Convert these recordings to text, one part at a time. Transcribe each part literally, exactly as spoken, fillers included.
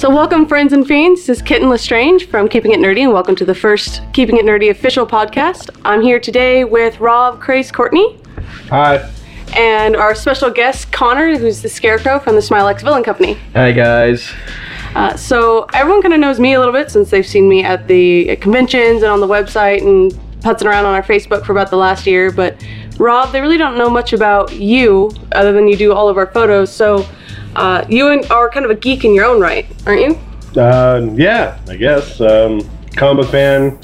So welcome, friends and fiends. This is Kitten Lestrange from Keeping It Nerdy, and welcome to the first Keeping It Nerdy official podcast. I'm here today with Rob Craze Courtney. Hi. And our special guest, Connor, who's the Scarecrow from the Smilex Villain Company. Hi, guys. Uh, so everyone kind of knows me a little bit since they've seen me at the at conventions and on the website and putzing around on our Facebook for about the last year. But Rob, they really don't know much about you other than you do all of our photos. So uh, you are kind of a geek in your own right, aren't you? Uh, yeah, I guess. Um, comic book fan.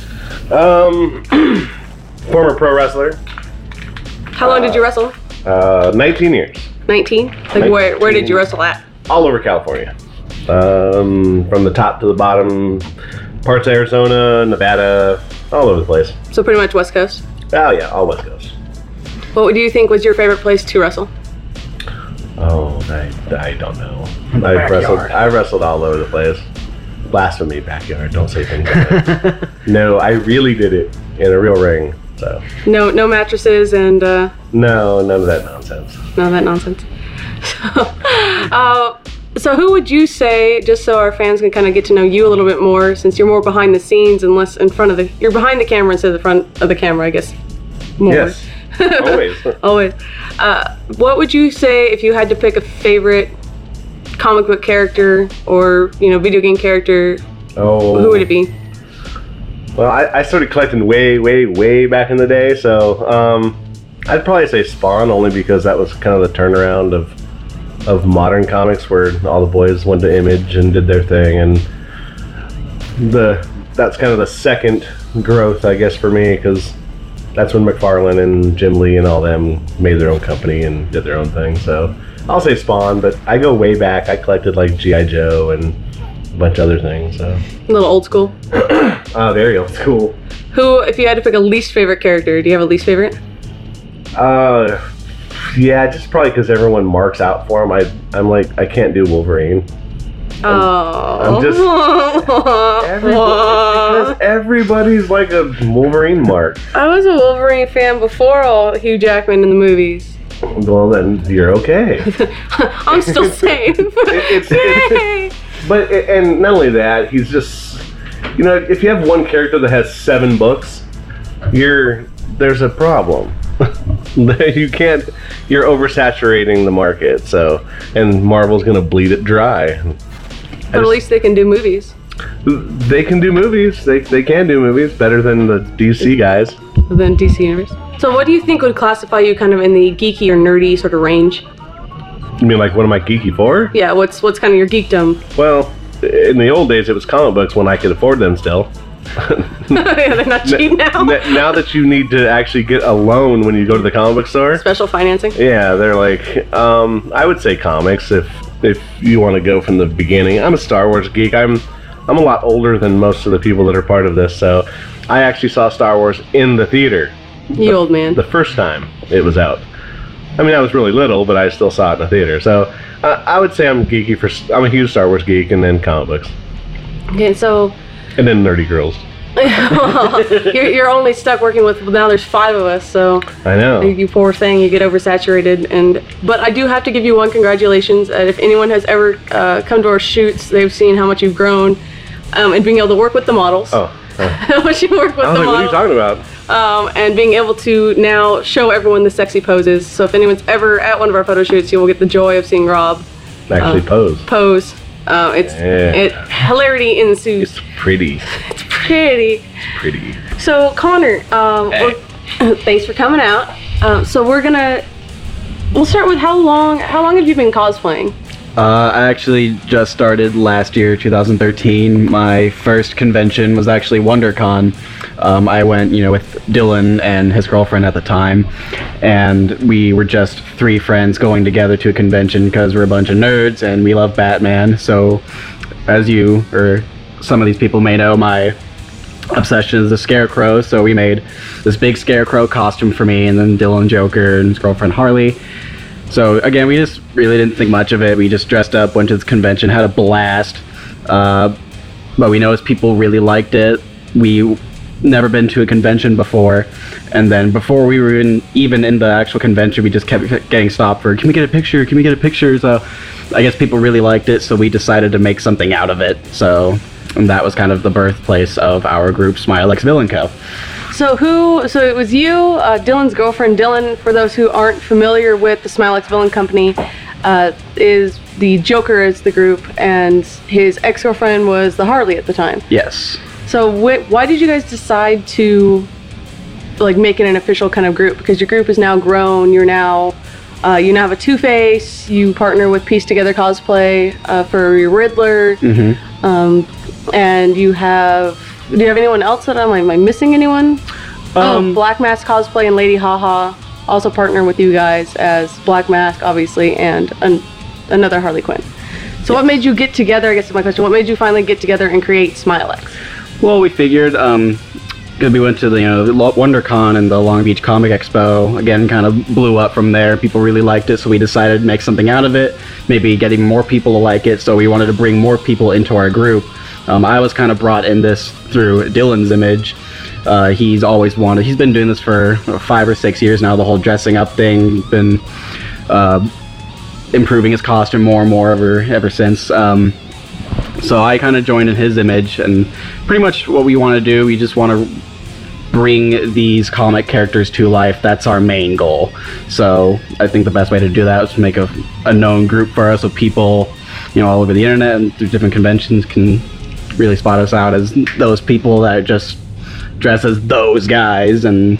Um, former pro wrestler. How long uh, did you wrestle? Uh, nineteen years. nineteen? Like nineteen. where where did you wrestle at? All over California. Um, from the top to the bottom. Parts of Arizona, Nevada, all over the place. So pretty much West Coast? Oh yeah, all West Coast. What do you think was your favorite place to wrestle? Oh, I, I don't know. I wrestled. I wrestled all over the place. Blasphemy, backyard. Don't say things like that. No, I really did it in a real ring. So No, no mattresses and uh, no, none of that nonsense. none of that nonsense. So, uh, so who would you say, just so our fans can kind of get to know you a little bit more, since you're more behind the scenes and less in front of the, you're behind the camera instead of the front of the camera, I guess. More. Yes, always. Always. Uh, what would you say if you had to pick a favorite comic book character or, you know, video game character? Oh, Who would it be? Well, I, I started collecting way, way, way back in the day, so um, I'd probably say Spawn, only because that was kind of the turnaround of of modern comics, where all the boys went to Image and did their thing, and the that's kind of the second growth, I guess, for me, because that's when McFarlane and Jim Lee and all them made their own company and did their own thing. So I'll say Spawn, but I go way back. I collected like G I Joe and a bunch of other things. So A little old school. oh, there you go. It's cool. Who, if you had to pick a least favorite character, do you have a least favorite? Uh, yeah, just probably because everyone marks out for him. I, I'm like, I can't do Wolverine. Oh. I'm just everybody, because everybody's like a Wolverine mark. I was a Wolverine fan before all Hugh Jackman in the movies. Well, then you're okay. I'm still safe. it's, Yay! it's, but and not only that, he's just, you know, if you have one character that has seven books, you're there's a problem. You can't. You're oversaturating the market. So, and Marvel's gonna bleed it dry. But at least they can do movies. They can do movies. They they can do movies better than the D C guys. Than D C Universe. So what do you think would classify you kind of in the geeky or nerdy sort of range? You mean like, what am I geeky for? Yeah, what's what's kind of your geekdom? Well, in the old days, it was comic books when I could afford them still. Yeah, they're not cheap now. Now that you need to actually get a loan when you go to the comic book store. Special financing? Yeah, they're like, um, I would say comics if if you want to go from the beginning. I'm a Star Wars geek. I'm I'm a lot older than most of the people that are part of this, so I actually saw Star Wars in the theater. You the, old man. The first time it was out. I mean, I was really little, but I still saw it in the theater. So uh, I would say I'm geeky for. I'm a huge Star Wars geek, and then comic books, Okay, so and then nerdy girls. well, you're, you're only stuck working with, now there's five of us, so I know. you poor thing, you get oversaturated. And but I do have to give you one congratulations. Uh, if anyone has ever uh, come to our shoots, they've seen how much you've grown, um, and being able to work with the models. Oh. oh. How much you work with I was the like, what are you models. talking about? Um, and being able to now show everyone the sexy poses. So if anyone's ever at one of our photo shoots, you will get the joy of seeing Rob Actually, uh, pose. pose. Uh, it's Yeah. it hilarity ensues. It's pretty. It's pretty. Pretty. So Connor, um, Hey. we're- thanks for coming out. Um, so we're gonna we'll start with how long how long have you been cosplaying? Uh, I actually just started last year, two thousand thirteen. My first convention was actually WonderCon. Um, I went, you know, with Dylan and his girlfriend at the time, and we were just three friends going together to a convention because we're a bunch of nerds and we love Batman. So, as you or some of these people may know, my obsession is the Scarecrow. So we made this big Scarecrow costume for me, and then Dylan Joker and his girlfriend Harley. So again, we just really didn't think much of it. We just dressed up, went to this convention, had a blast. Uh, but we noticed people really liked it. We never been to a convention before, and then before we were in, even in the actual convention, we just kept getting stopped for, can we get a picture, can we get a picture? So I guess people really liked it, so we decided to make something out of it. So and that was kind of the birthplace of our group, Smile X Villain Co. So who, so it was you, uh, Dylan's girlfriend. Dylan, for those who aren't familiar with the Smile X Villain Company, uh, is the Joker as the group, and his ex-girlfriend was the Harley at the time. Yes. So wh- why did you guys decide to like make it an official kind of group? Because your group is now grown, you're now, uh, you now have a Two-Face, you partner with Piece Together Cosplay uh, for your Riddler, Mm-hmm. um, and you have, do you have anyone else that I'm, am I missing anyone? Um, oh, Black Mask Cosplay and Lady Haha also partner with you guys as Black Mask, obviously, and an, another Harley Quinn. So what made you get together, I guess is my question, what made you finally get together and create Smile X? Well, we figured, um, because we went to the, you know, WonderCon and the Long Beach Comic Expo, again, kind of blew up from there. People really liked it, so we decided to make something out of it, maybe getting more people to like it, so we wanted to bring more people into our group. Um, I was kind of brought in this through Dylan's image. Uh, he's always wanted, he's been doing this for five or six years now, the whole dressing up thing. He's been uh, improving his costume more and more ever, ever since. Um, so I kind of joined in his image, and pretty much what we want to do, we just want to bring these comic characters to life. That's our main goal. So I think the best way to do that is to make a, a known group for us, so people, you know, all over the internet and through different conventions can really spot us out as those people that just dress as those guys. And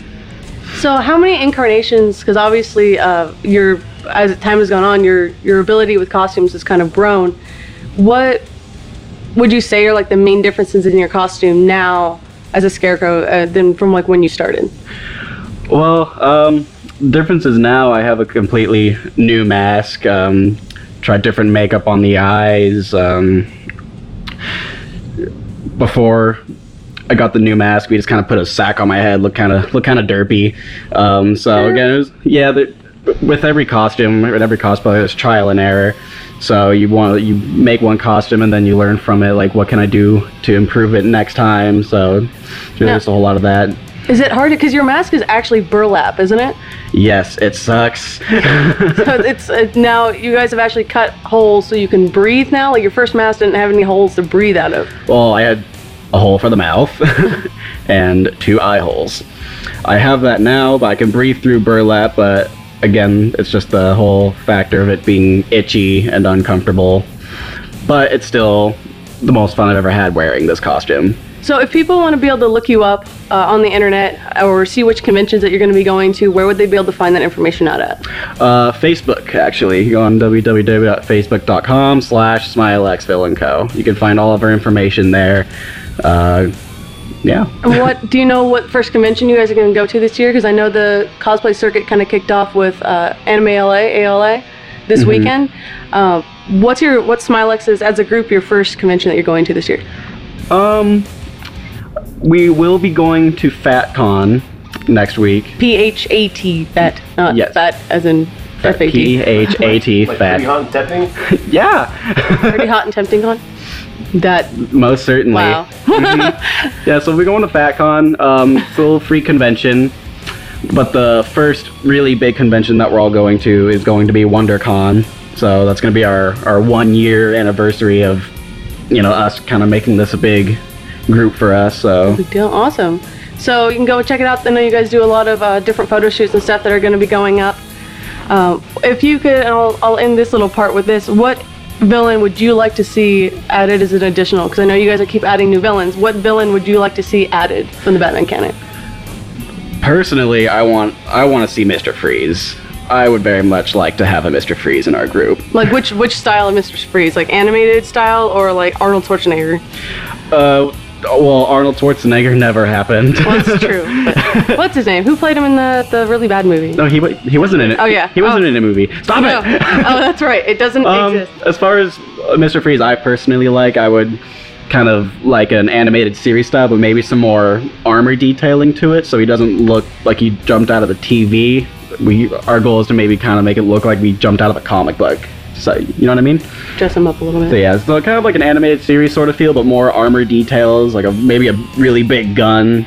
so how many incarnations, because obviously uh, your, as time has gone on, your your ability with costumes has kind of grown. What would you say are like the main differences in your costume now as a Scarecrow uh, than from like when you started? Well, um, differences now, I have a completely new mask, um, tried different makeup on the eyes. Um, before I got the new mask, we just kind of put a sack on my head, look kind of look kind of derpy. Um, so again, it was, yeah, the, with every costume, with every cosplay, there's trial and error. So you want you make one costume and then you learn from it, like what can I do to improve it next time. So there's Yeah. just a whole lot of that. Is it hard, because your mask is actually burlap, isn't it? Yes, it sucks. So it's uh, now you guys have actually cut holes so you can breathe now. Like your first mask didn't have any holes to breathe out of. Well, I had a hole for the mouth and two eye holes. I have that now, but I can breathe through burlap, but again, it's just the whole factor of it being itchy and uncomfortable. But it's still the most fun I've ever had wearing this costume. So if people want to be able to look you up uh, on the internet or see which conventions that you're going to be going to, where would they be able to find that information out at? Uh, Facebook, actually. You go on w w w dot facebook dot com slash smile x villain co. You can find all of our information there. Uh, yeah. And what do you know what first convention you guys are going to go to this year? Because I know the cosplay circuit kind of kicked off with uh, Anime L A, A L A, this Mm-hmm. weekend. Uh, what's your what's Smile X's as a group your first convention that you're going to this year? Um, we will be going to FatCon next week. P H A T, fat, not Yes. fat as in F A P T. H A T, Like fat. pretty hot and tempting? Yeah. Pretty hot and tempting con. That Most certainly. wow. Mhm. Yeah, so we're going to FatCon. Um, it's a little free convention. But the first really big convention that we're all going to is going to be WonderCon. So that's going to be our, our one year anniversary of, you know, us kind of making this a big group for us. So Big deal. Awesome. So you can go check it out. I know you guys do a lot of uh, different photo shoots and stuff that are going to be going up. Um, if you could, and I'll, I'll end this little part with this. What villain would you like to see added as an additional? Because I know you guys are keep adding new villains. What villain would you like to see added from the Batman canon? personally, I want I want to see Mister Freeze. I would very much like to have a Mister Freeze in our group. Like which which style of Mister Freeze? Like animated style or like Arnold Schwarzenegger? Uh, well, Arnold Schwarzenegger never happened. Well, that's true. But what's his name? Who played him in the, the really bad movie? No, he wa- he wasn't in it. Oh, yeah. he wasn't Oh. in a movie. Stop No. it. Oh, that's right. It doesn't Um, exist. as far as uh, Mister Freeze, I personally like, I would kind of like an animated series style, but maybe some more armor detailing to it, so he doesn't look like he jumped out of the T V. We our goal is to maybe kind of make it look like we jumped out of a comic book. So you know what I mean? Dress him up a little bit. So yeah, so kind of like an animated series sort of feel, but more armor details, like a maybe a really big gun.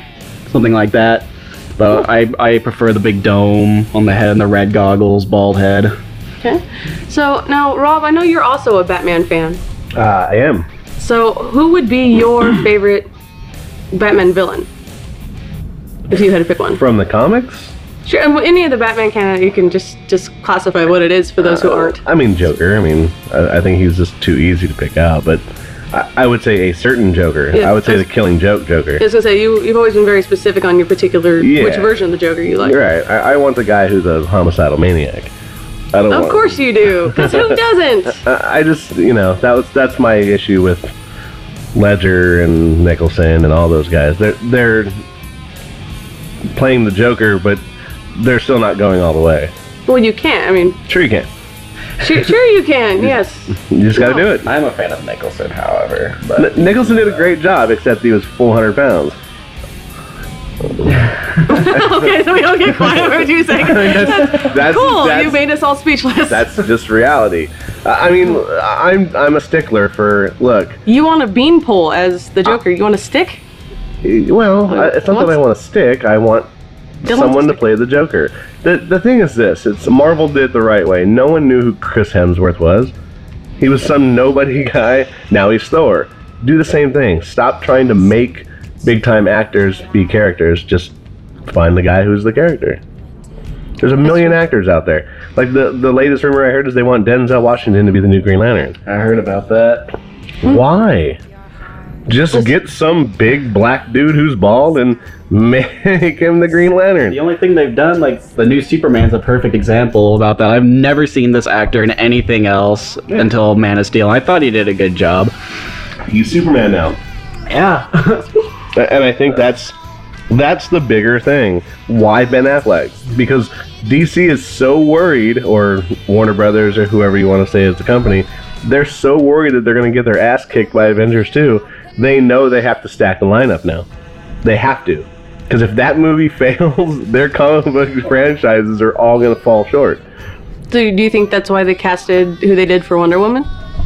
something like that. But I, I prefer the big dome on the head and the red goggles, bald head. Okay. So now, Rob, I know you're also a Batman fan. Uh, I am. So who would be your favorite Batman villain? If you had to pick one. From the comics? Sure, and any of the Batman canon, you can just, just classify what it is for those who aren't. I mean, Joker. I mean, I, I think he's just too easy to pick out, but I, I would say a certain Joker. Yeah, I would say that's- the Killing Joke Joker. I was gonna say you, you've always been very specific on your particular Yeah. which version of the Joker you like. You're right. I, I want the guy who's a homicidal maniac. I don't Of want, course you do, because who doesn't? I, I just, you know, that was that's my issue with Ledger and Nicholson and all those guys. They're they're playing the Joker, but they're still not going all the way. Well, you can't. I mean, Sure, you can. sure, sure you can. Yes. You just got to do it. I'm a fan of Nicholson, however. But N- Nicholson did a great job, except he was four hundred pounds. Okay, so we don't get quiet over two seconds. That's, That's cool. That's, You made us all speechless. that's just reality. Uh, I mean, I'm I'm a stickler for look. You want a beanpole as the Joker? You want a stick? Well, I, it's not What? that I want to stick. I want Dylan's someone a to stick. play the Joker. The the thing is this: it's Marvel did it the right way. No one knew who Chris Hemsworth was. He was some nobody guy. Now he's Thor. Do the same thing. Stop trying to make big time actors be characters. Just find the guy who's the character. There's a million actors out there. Like the the latest rumor I heard is they want Denzel Washington to be the new Green Lantern. I heard about that. Why? Just get some big black dude who's bald and make him the Green Lantern. The only thing they've done, like the new Superman's a perfect example about that. I've never seen this actor in anything else until Man of Steel. I thought he did a good job. He's Superman now. Yeah. And I think that's that's the bigger thing. Why Ben Affleck? Because D C is so worried, or Warner Brothers, or whoever you want to say is the company, they're so worried that they're going to get their ass kicked by Avengers two. They know they have to stack the lineup now. They have to. Because if that movie fails, their comic book franchises are all going to fall short. So do you think that's why they casted who they did for Wonder Woman?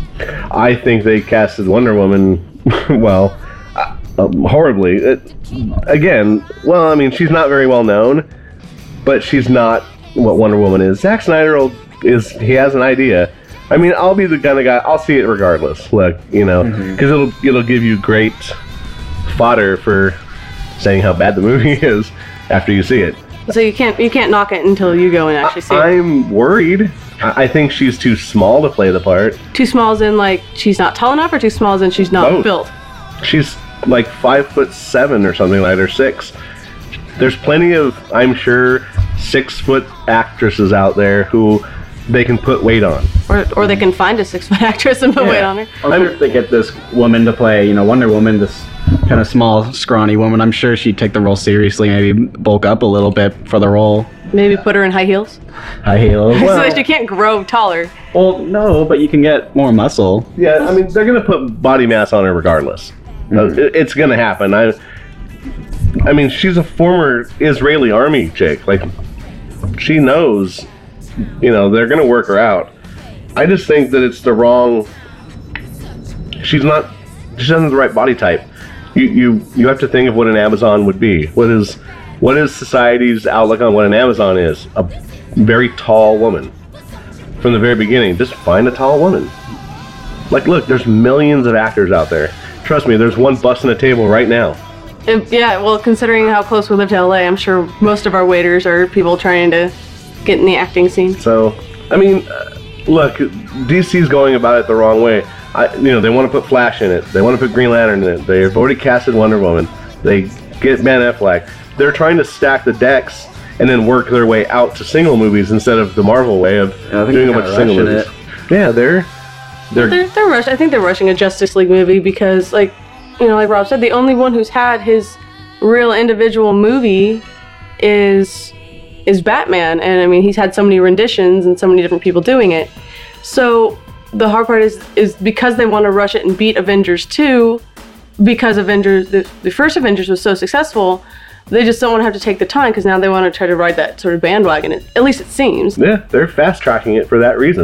I think they casted Wonder Woman, well, uh, um, horribly. It, again, well, I mean, she's not very well known, but she's not what Wonder Woman is. Zack Snyder will, is he has an idea. I mean, I'll be the kind of guy. I'll see it regardless. Look, you know, because it'll it'll give you great fodder for saying how bad the movie is after you see it. So you can't you can't knock it until you go and actually see it. I'm worried. I I think she's too small to play the part. Too small as in like she's not tall enough, or too small as in she's not Both. built. She's like five foot seven or something like that, or six. There's plenty of, I'm sure, six foot actresses out there who they can put weight on. Or, or they can find a six foot actress and put Yeah. weight on her. I'm sure if they get this woman to play, you know, Wonder Woman, this kind of small, scrawny woman, I'm sure she'd take the role seriously, maybe bulk up a little bit for the role. Maybe put her in high heels. High heels. so that she can't grow taller. Well, no, but you can get more muscle. Yeah, I mean, they're gonna put body mass on her regardless. Uh, it- it's gonna happen. I, I mean, she's a former Israeli army chick. Like, she knows, you know, they're gonna work her out. I just think that it's the wrong. She's not. She doesn't have the right body type. You you you have to think of what an Amazon would be. What is what is society's outlook on what an Amazon is? A very tall woman. From the very beginning, just find a tall woman. Like, look, there's millions of actors out there. Trust me, there's one busting a table right now. If- yeah, well, considering how close we live to L A, I'm sure most of our waiters are people trying to get in the acting scene. So, I mean, uh, look, D C's going about it the wrong way. I, you know, they want to put Flash in it. They want to put Green Lantern in it. They've already casted Wonder Woman. They get Ben Affleck. They're trying to stack the decks and then work their way out to single movies instead of the Marvel way of Yeah, I think doing a they're bunch of single rushing movies. Yeah, they're they're They're, they're rush. I think they're rushing a Justice League movie because, like, you know, like Rob said, the only one who's had his real individual movie is is Batman, and I mean, he's had so many renditions and so many different people doing it. So the hard part is is because they want to rush it and beat Avengers two, because Avengers the, the first Avengers was so successful, they just don't want to have to take the time because now they want to try to ride that sort of bandwagon. At least it seems. yeah they're fast tracking it for that reason.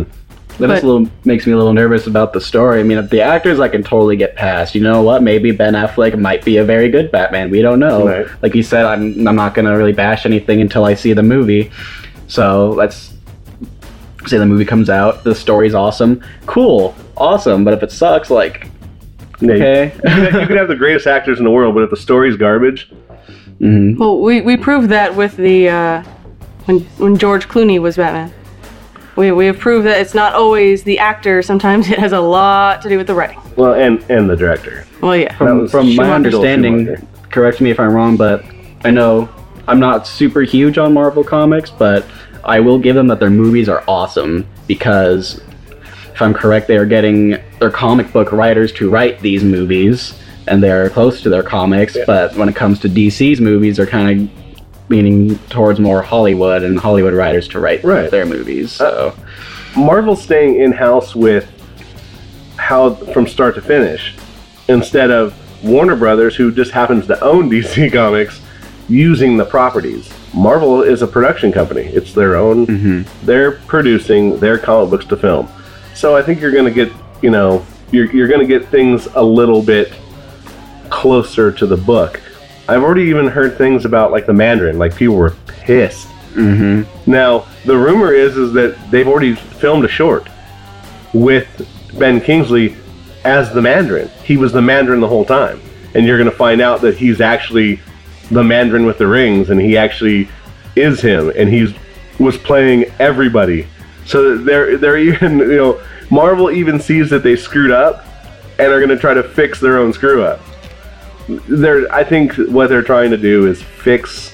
That But- just a little, makes me a little nervous about the story. I mean, the actors I can totally get past. You know what? Maybe Ben Affleck might be a very good Batman. We don't know. Right. Like you said, I'm I'm not gonna really bash anything until I see the movie. So let's say the movie comes out, the story's awesome, cool, awesome. But if it sucks, like, Yeah, you- okay. you can have the greatest actors in the world, but if the story's garbage, Mhm. Well, we, we proved that with the uh, when when George Clooney was Batman. We we have proved that it's not always the actor. Sometimes it has a lot to do with the writing. well, and and the director. Well, yeah. That From, was from my Schumacher. understanding, Schumacher. correct me if I'm wrong, but I know I'm not super huge on Marvel Comics, but I will give them that their movies are awesome because, if I'm correct, they are getting their comic book writers to write these movies, and they're close to their comics, Yeah. but when it comes to D C's movies, they're kind of leaning towards more Hollywood and Hollywood writers to write Right. their movies. So, Marvel's staying in house with how from start to finish, instead of Warner Brothers, who just happens to own D C Comics, using the properties. Marvel is a production company. It's their own. They're producing their comic books to film. So I think you're going to get, you know, you're you're going to get things a little bit closer to the book. I've already even heard things about like the Mandarin. Like people were pissed. mhm. Now, the rumor is is that they've already filmed a short with Ben Kingsley as the Mandarin. He was the Mandarin the whole time. And you're going to find out that he's actually the Mandarin with the rings, and he actually is him, and he's was playing everybody. So that they're they're even, you know, Marvel even sees that they screwed up and are going to try to fix their own screw up. They're I think what they're trying to do is fix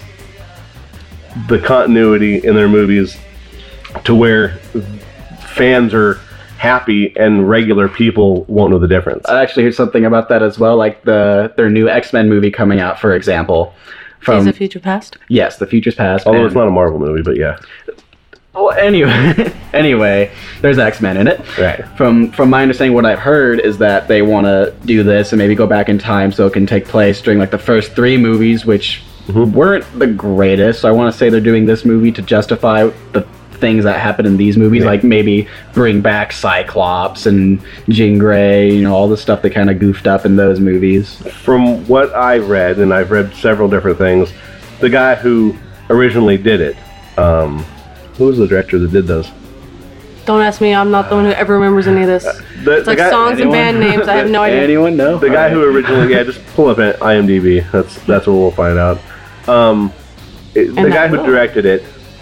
the continuity in their movies to where fans are happy and regular people won't know the difference. I actually heard something about that as well, like the their new X-Men movie coming out, for example. From Days of Future Past. yes, the future's past. Although and- it's not a Marvel movie, but yeah. Well, anyway, anyway, there's X-Men in it. Right. From from my understanding, what I've heard is that they want to do this and maybe go back in time so it can take place during like the first three movies, which weren't the greatest. So I want to say they're doing this movie to justify the things that happen in these movies, Yeah. like maybe bring back Cyclops and Jean Grey, you know, all the stuff that kind of goofed up in those movies. From what I've read, and I've read several different things, the guy who originally did it, um, who was the director that did those? Don't ask me. I'm not the one who ever remembers any of this. The, It's like songs and band names. I have no idea. Anyone know? The guy who originally, yeah, just pull up at IMDb. That's that's what we'll find out. Um, it- the And guy that who will. directed it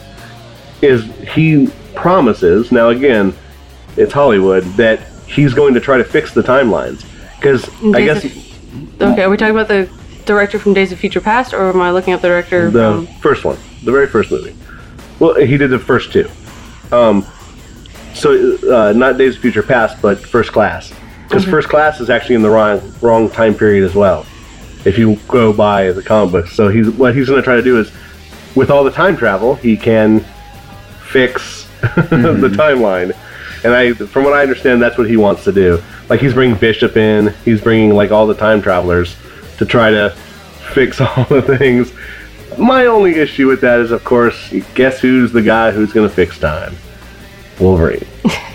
is he promises. Now again, it's Hollywood that he's going to try to fix the timelines because I Days guess of- Okay, are we talking about the director from Days of Future Past, or am I looking at the director the from... first one, the very first movie. Well, he did the first two. Um, so uh, not Days of Future Past, but First Class, because First Class is actually in the wrong wrong time period as well. If you go by the comic books, so he's what he's going to try to do is, with all the time travel, he can fix the timeline. And I, from what I understand, that's what he wants to do. Like he's bringing Bishop in, he's bringing like all the time travelers to try to fix all the things. My only issue with that is, of course, guess who's the guy who's going to fix time? Wolverine.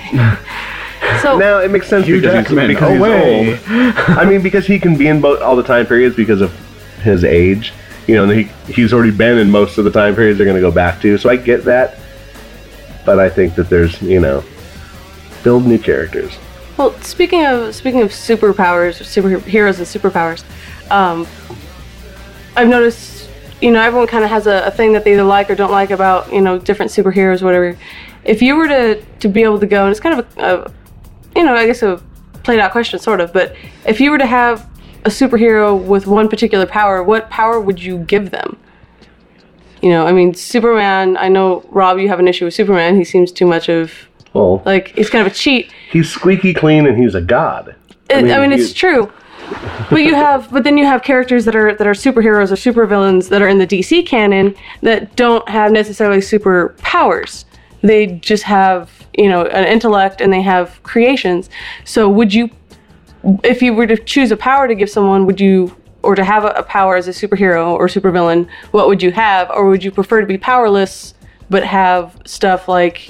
So, Now it makes sense Hugh because Jackman, he's, because he's away. old. I mean, because he can be in both all the time periods because of his age. You know, and he he's already been in most of the time periods they're going to go back to. So I get that, but I think that there's, you know, build new characters. well, speaking of speaking of superpowers, superheroes and superpowers, um, I've noticed, you know, everyone kind of has a, a thing that they either like or don't like about, you know, different superheroes, whatever. If you were to, to be able to go, and it's kind of a, a you know, I guess a played out question, sort of, but if you were to have a superhero with one particular power, what power would you give them? You know, I mean, Superman, I know, Rob, you have an issue with Superman. He seems too much of, Well, like, he's kind of a cheat. he's squeaky clean and he's a god. I mean, I mean he- it's true. But you have, but then you have characters that are that are superheroes or supervillains that are in the D C canon that don't have necessarily superpowers. They just have, you know, an intellect and they have creations. So would you, if you were to choose a power to give someone, would you, or to have a, a power as a superhero or supervillain, what would you have? Or would you prefer to be powerless but have stuff like,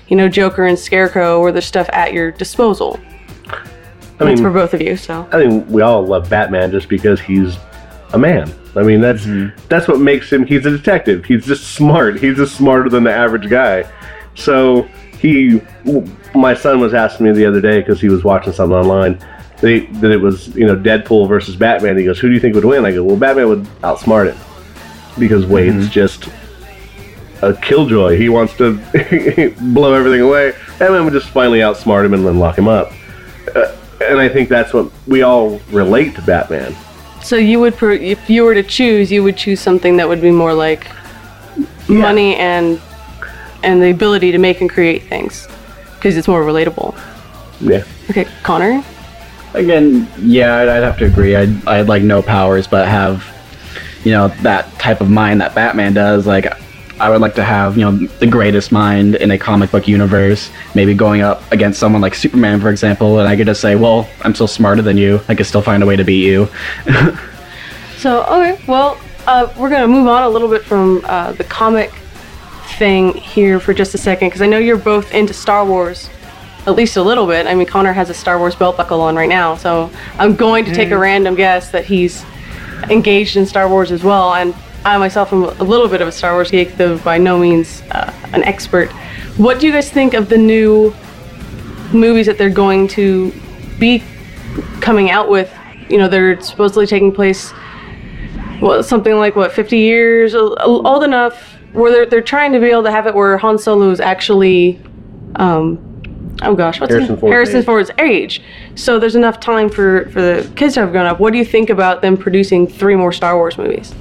you know, Joker and Scarecrow, where there's stuff at your disposal. I That's mean, for both of you, so. I think we all love Batman just because he's a man. I mean, that's mm-hmm. that's what makes him. He's a detective. He's just smart. He's just smarter than the average guy. So he, my son was asking me the other day because he was watching something online. They, that it was, you know, Deadpool versus Batman. He goes, "Who do you think would win?" I go, "Well, Batman would outsmart him because Wade's mm-hmm. just a killjoy. He wants to blow everything away. Batman would just finally outsmart him and then lock him up." Uh, and I think that's what we all relate to Batman. So you would, per- if you were to choose, you would choose something that would be more like yeah. money and and the ability to make and create things, because it's more relatable. Yeah. Okay, Connor? Again, yeah, I'd, I'd have to agree. I'd, I'd like no powers, but have, you know, that type of mind that Batman does. Like, I would like to have, you know, the greatest mind in a comic book universe, maybe going up against someone like Superman, for example, and I could just say, well, I'm still smarter than you. I could still find a way to beat you. So, okay, well, uh, we're going to move on a little bit from uh, the comic thing here for just a second, because I know you're both into Star Wars, at least a little bit. I mean, Connor has a Star Wars belt buckle on right now, so I'm going to take mm. a random guess that he's engaged in Star Wars as well, and I myself am a little bit of a Star Wars geek, though by no means uh, an expert. What do you guys think of the new movies that they're going to be coming out with? You know, they're supposedly taking place, well, something like, what, fifty years? Old enough where they're, they're trying to be able to have it where Han Solo is actually, um, oh gosh, what's Harrison, Ford Harrison age. Ford's age. So there's enough time for, for the kids to have grown up. What do you think about them producing three more Star Wars movies?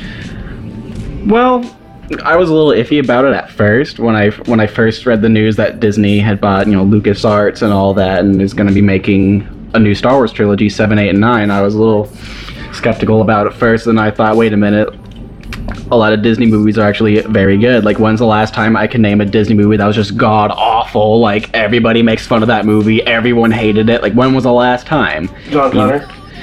Well, I was a little iffy about it at first when I when I first read the news that Disney had bought, you know, LucasArts and all that, and is going to be making a new Star Wars trilogy, seven, eight, and nine. I was a little skeptical about it first, and I thought, wait a minute, a lot of Disney movies are actually very good. Like, when's the last time I can name a Disney movie that was just god awful? Like, everybody makes fun of that movie, everyone hated it. Like, when was the last time? John Connor.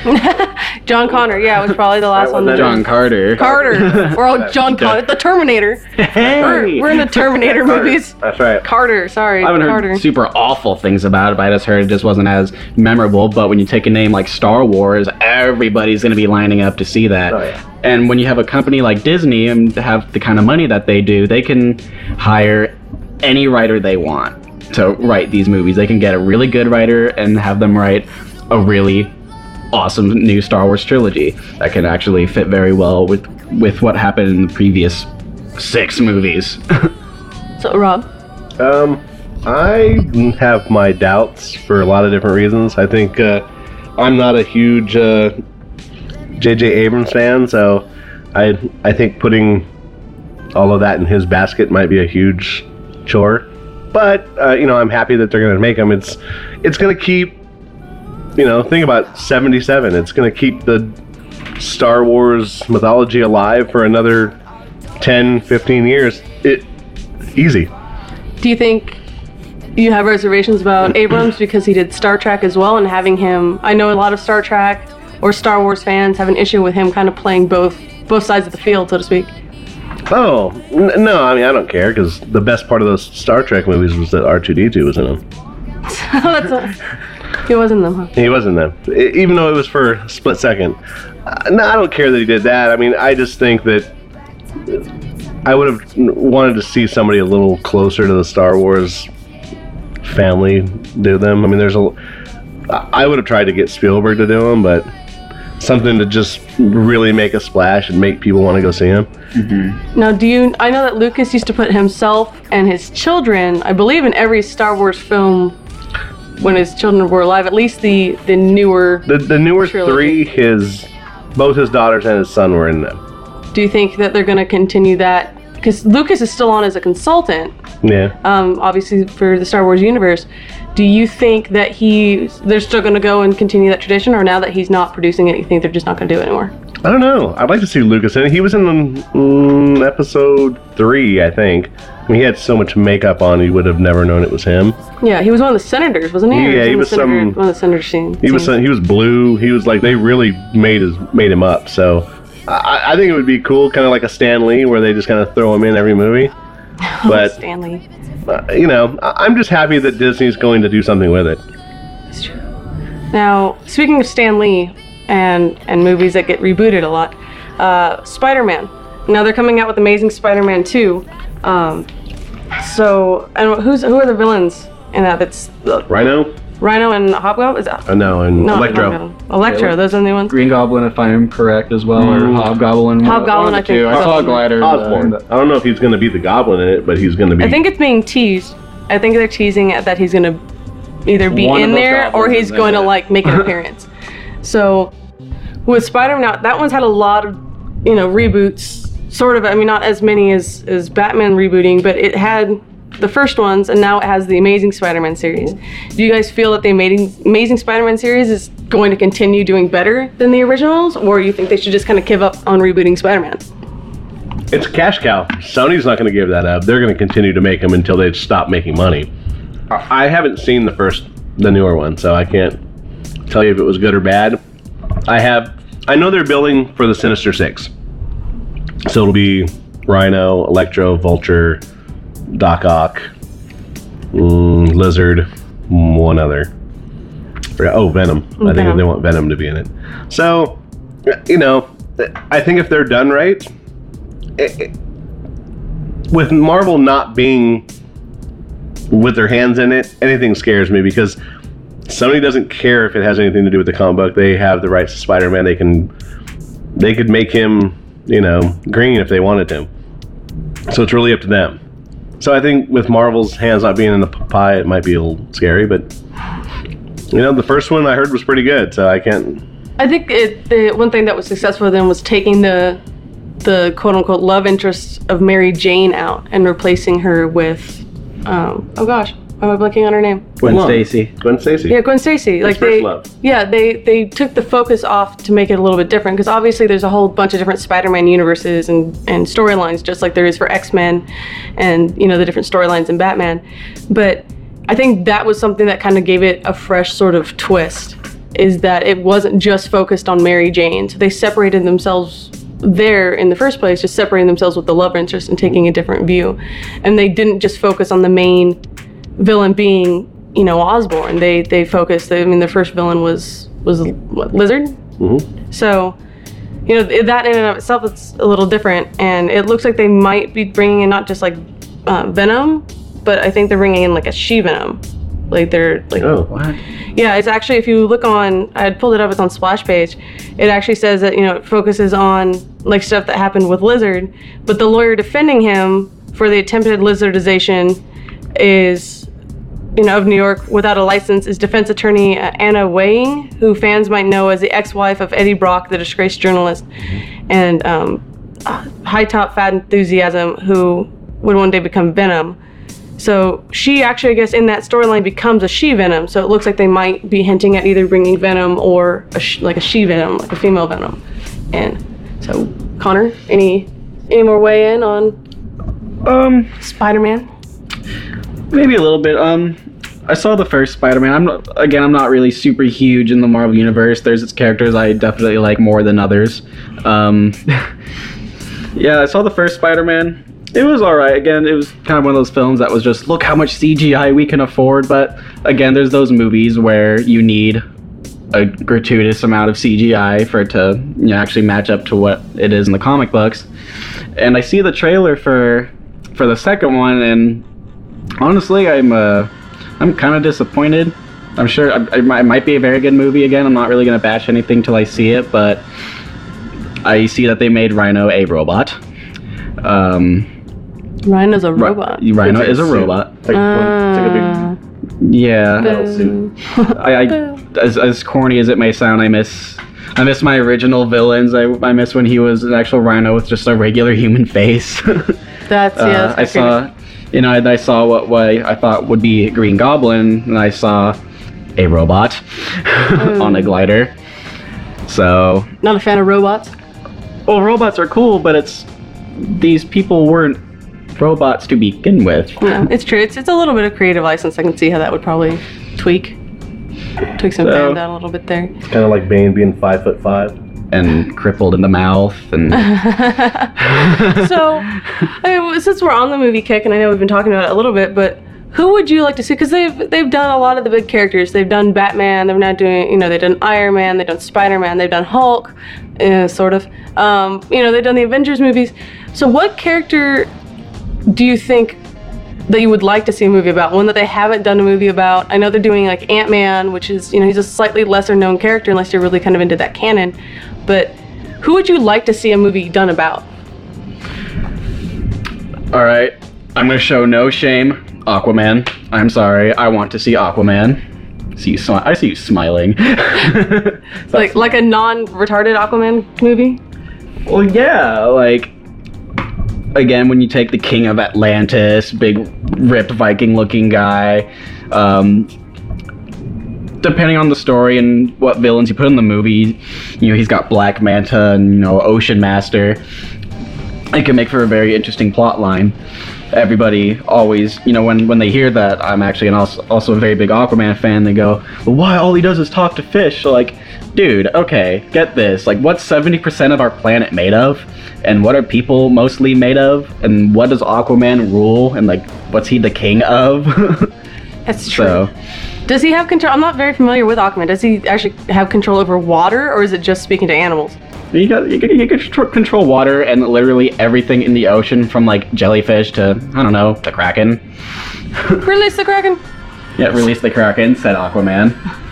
John Connor, yeah, it was probably the last one. That John Carter. Carter. We're all John Connor. The Terminator. Hey. We're, we're in the Terminator movies. That's right. Carter, sorry. I haven't heard Carter. super awful things about it, but I just heard it just wasn't as memorable. But when you take a name like Star Wars, everybody's going to be lining up to see that. Oh, yeah. And when you have a company like Disney and have the kind of money that they do, they can hire any writer they want to write these movies. They can get a really good writer and have them write a really awesome new Star Wars trilogy that can actually fit very well with with what happened in the previous six movies. So, Rob? Um, I have my doubts for a lot of different reasons. I think uh, I'm not a huge uh, J J Abrams fan, so I I think putting all of that in his basket might be a huge chore. But uh, you know, I'm happy that they're going to make them. It's it's going to keep. You know, think about seventy-seven. It's going to keep the Star Wars mythology alive for another ten, fifteen years. It easy. Do you think you have reservations about Abrams because he did Star Trek as well, and having him, I know a lot of Star Trek or Star Wars fans have an issue with him kind of playing both both sides of the field, so to speak. Oh, n- no, I mean, I don't care, because the best part of those Star Trek movies was that R two D two was in them. That's a, he was in them, huh? He was in them, I- even though it was for a split second. Uh, no, I don't care that he did that. I mean, I just think that I would have wanted to see somebody a little closer to the Star Wars family do them. I mean, there's a... I would have tried to get Spielberg to do them, but something to just really make a splash and make people want to go see him. Mm-hmm. Now, do you... I know that Lucas used to put himself and his children, I believe in every Star Wars film when his children were alive, at least the, the newer... The, the newer trilogy. three, his... Both his daughters and his son were in them. Do you think that they're going to continue that? Because Lucas is still on as a consultant, Yeah. um, obviously for the Star Wars universe. Do you think that he they're still going to go and continue that tradition, or now that he's not producing it, you think they're just not going to do it anymore? I don't know. I'd like to see Lucas in it. He was in um, episode three, I think. I mean, he had so much makeup on, you would have never known it was him. Yeah, he was one of the senators, wasn't he? Yeah, Or he in was the senator, some- one of the senator scenes. He was some, he was blue. He was like, they really made his made him up. So I, I think it would be cool, kind of like a Stan Lee, where they just kind of throw him in every movie. But Stanley. uh, you know, I- I'm just happy that Disney's going to do something with it. It's true. Now, speaking of Stan Lee and and movies that get rebooted a lot, uh, Spider-Man. Now they're coming out with Amazing Spider-Man two. Um, so, and who's who are the villains in that? That's uh, Rhino? Rhino and Hobgoblin. Is that? Uh, no, and No, Electro. Hobgoblin. Electro. Those are the new ones. Green Goblin, if I'm correct, as well, or Mm. Hobgoblin. Hobgoblin, one I of the two. think. I saw a glider. uh, Osborn. I don't know if he's going to be the Goblin in it, but he's going to be. I think it's being teased. I think they're teasing it that he's gonna either be One of in those there or goblins he's is in going to there. like make an appearance. So with Spider-Man, now that one's had a lot of you know reboots. Sort of. I mean, not as many as as Batman rebooting, but it had the first ones, and now it has the Amazing Spider-Man series. Do you guys feel that the Amazing Amazing Spider-Man series is going to continue doing better than the originals, or you think they should just kind of give up on rebooting Spider-Man? It's a cash cow. Sony's not going to give that up. They're going to continue to make them until they stop making money. I I haven't seen the first, the newer one, so I can't tell you if it was good or bad. I have, I know they're building for the Sinister Six. So it'll be Rhino, Electro, Vulture, Doc Ock, mm, Lizard, mm, one other. Forgot- Oh, Venom. I think Venom. they want Venom to be in it. So, you know, I think if they're done right, it, it- with Marvel not being with their hands in it, anything scares me because Sony doesn't care if it has anything to do with the comic book. They have the rights to Spider-Man. They can, they could make him, you know, green if they wanted to. So it's really up to them. So I think with Marvel's hands not being in the pie, it might be a little scary, but you know, the first one I heard was pretty good, so I can't. I think it, the one thing that was successful with them was taking the the quote unquote love interest of Mary Jane out and replacing her with um, oh gosh, why am I blanking on her name? Gwen Come on. Stacy. Gwen Stacy. Yeah, Gwen Stacy. Like first they, love. yeah, they they took the focus off to make it a little bit different because obviously there's a whole bunch of different Spider-Man universes and and storylines, just like there is for X-Men, and you know the different storylines in Batman. But I think that was something that kind of gave it a fresh sort of twist, is that it wasn't just focused on Mary Jane. So they separated themselves there in the first place, just separating themselves with the love interest and taking a different view, and they didn't just focus on the main villain being, you know, Osborn. They they focused. I mean, the first villain was was what, Lizard. Mm-hmm. So, you know, that in and of itself, it's a little different, and it looks like they might be bringing in not just like uh, Venom, but I think they're bringing in like a She-Venom. Like they're like, Oh, What? yeah, it's actually, if you look on, I had pulled it up, it's on Splash Page. It actually says that, you know, it focuses on like stuff that happened with Lizard, but the lawyer defending him for the attempted lizardization is, you know, of New York without a license, is defense attorney uh, Anna Weying, who fans might know as the ex-wife of Eddie Brock, the disgraced journalist, and um, uh, high top fat enthusiasm who would one day become Venom. So she actually, I guess, in that storyline becomes a She-Venom. So it looks like they might be hinting at either bringing Venom or a sh- like a She-Venom, like a female Venom. And so, Connor, any any more weigh in on Um, Spider-Man? maybe a little bit. Um, I saw the first Spider-Man. I'm not, again, I'm not really super huge in the Marvel universe. There's its characters I definitely like more than others. Um, yeah, I saw the first Spider-Man. It was alright. Again, it was kind of one of those films that was just, look how much C G I we can afford. But again, there's those movies where you need a gratuitous amount of C G I for it to, you know, actually match up to what it is in the comic books. And I see the trailer for for the second one, and honestly, I'm uh, I'm kind of disappointed. I'm sure I, it might- it might be a very good movie. Again, I'm not really gonna bash anything till I see it, but I see that they made Rhino a robot. Um, Rhino's a robot. Rhino It's is a suit. robot. It's like, one- it's like a big Yeah. metal suit. I, I as, as corny as it may sound, I miss I miss my original villains. I, I miss when he was an actual Rhino with just a regular human face. That's, yeah, Uh, that's I my saw, favorite. you know, I, I saw what, what I thought would be Green Goblin, and I saw a robot on a glider. So, Not a fan of robots. well, robots are cool, but it's these people weren't robots to begin with. No, it's true. It's, it's a little bit of creative license. I can see how that would probably tweak. Tweak some So- fans out a little bit there. It's kind of like Bane being five foot five. and crippled in the mouth. And So, I mean, since we're on the movie kick, and I know we've been talking about it a little bit, but who would you like to see? Because they've they've done a lot of the big characters. They've done Batman. They're not doing, you know, they've done Iron Man. They've done Spider Man. They've done Hulk, uh, sort of. Um, you know, they've done the Avengers movies. So, what character do you think that you would like to see a movie about? One that they haven't done a movie about. I know they're doing like Ant-Man, which is, you know, he's a slightly lesser known character unless you're really kind of into that canon. But who would you like to see a movie done about? all right, I'm gonna show no shame. Aquaman. I'm sorry. I want to see Aquaman. See you. Smi- I see you smiling. Like like a non-retarded Aquaman movie? Well, yeah, like, again, when you take the King of Atlantis, big, ripped Viking-looking guy, um, depending on the story and what villains you put in the movie, you know, he's got Black Manta and, you know, Ocean Master. It can make for a very interesting plot line. Everybody always, you know, when, when they hear that I'm actually an also, also a very big Aquaman fan, they go, well, why? All he does is talk to fish. So, like, dude, okay, get this. Like, what's seventy percent of our planet made of? And what are people mostly made of? And what does Aquaman rule? And, like, what's he the king of? That's true. So, Does he have control? I'm not very familiar with Aquaman. Does he actually have control over water, or is it just speaking to animals? you got you, you can tr- control water and literally everything in the ocean, from, like, jellyfish to, I don't know, the Kraken. Release the Kraken! Yeah, release the Kraken, said Aquaman.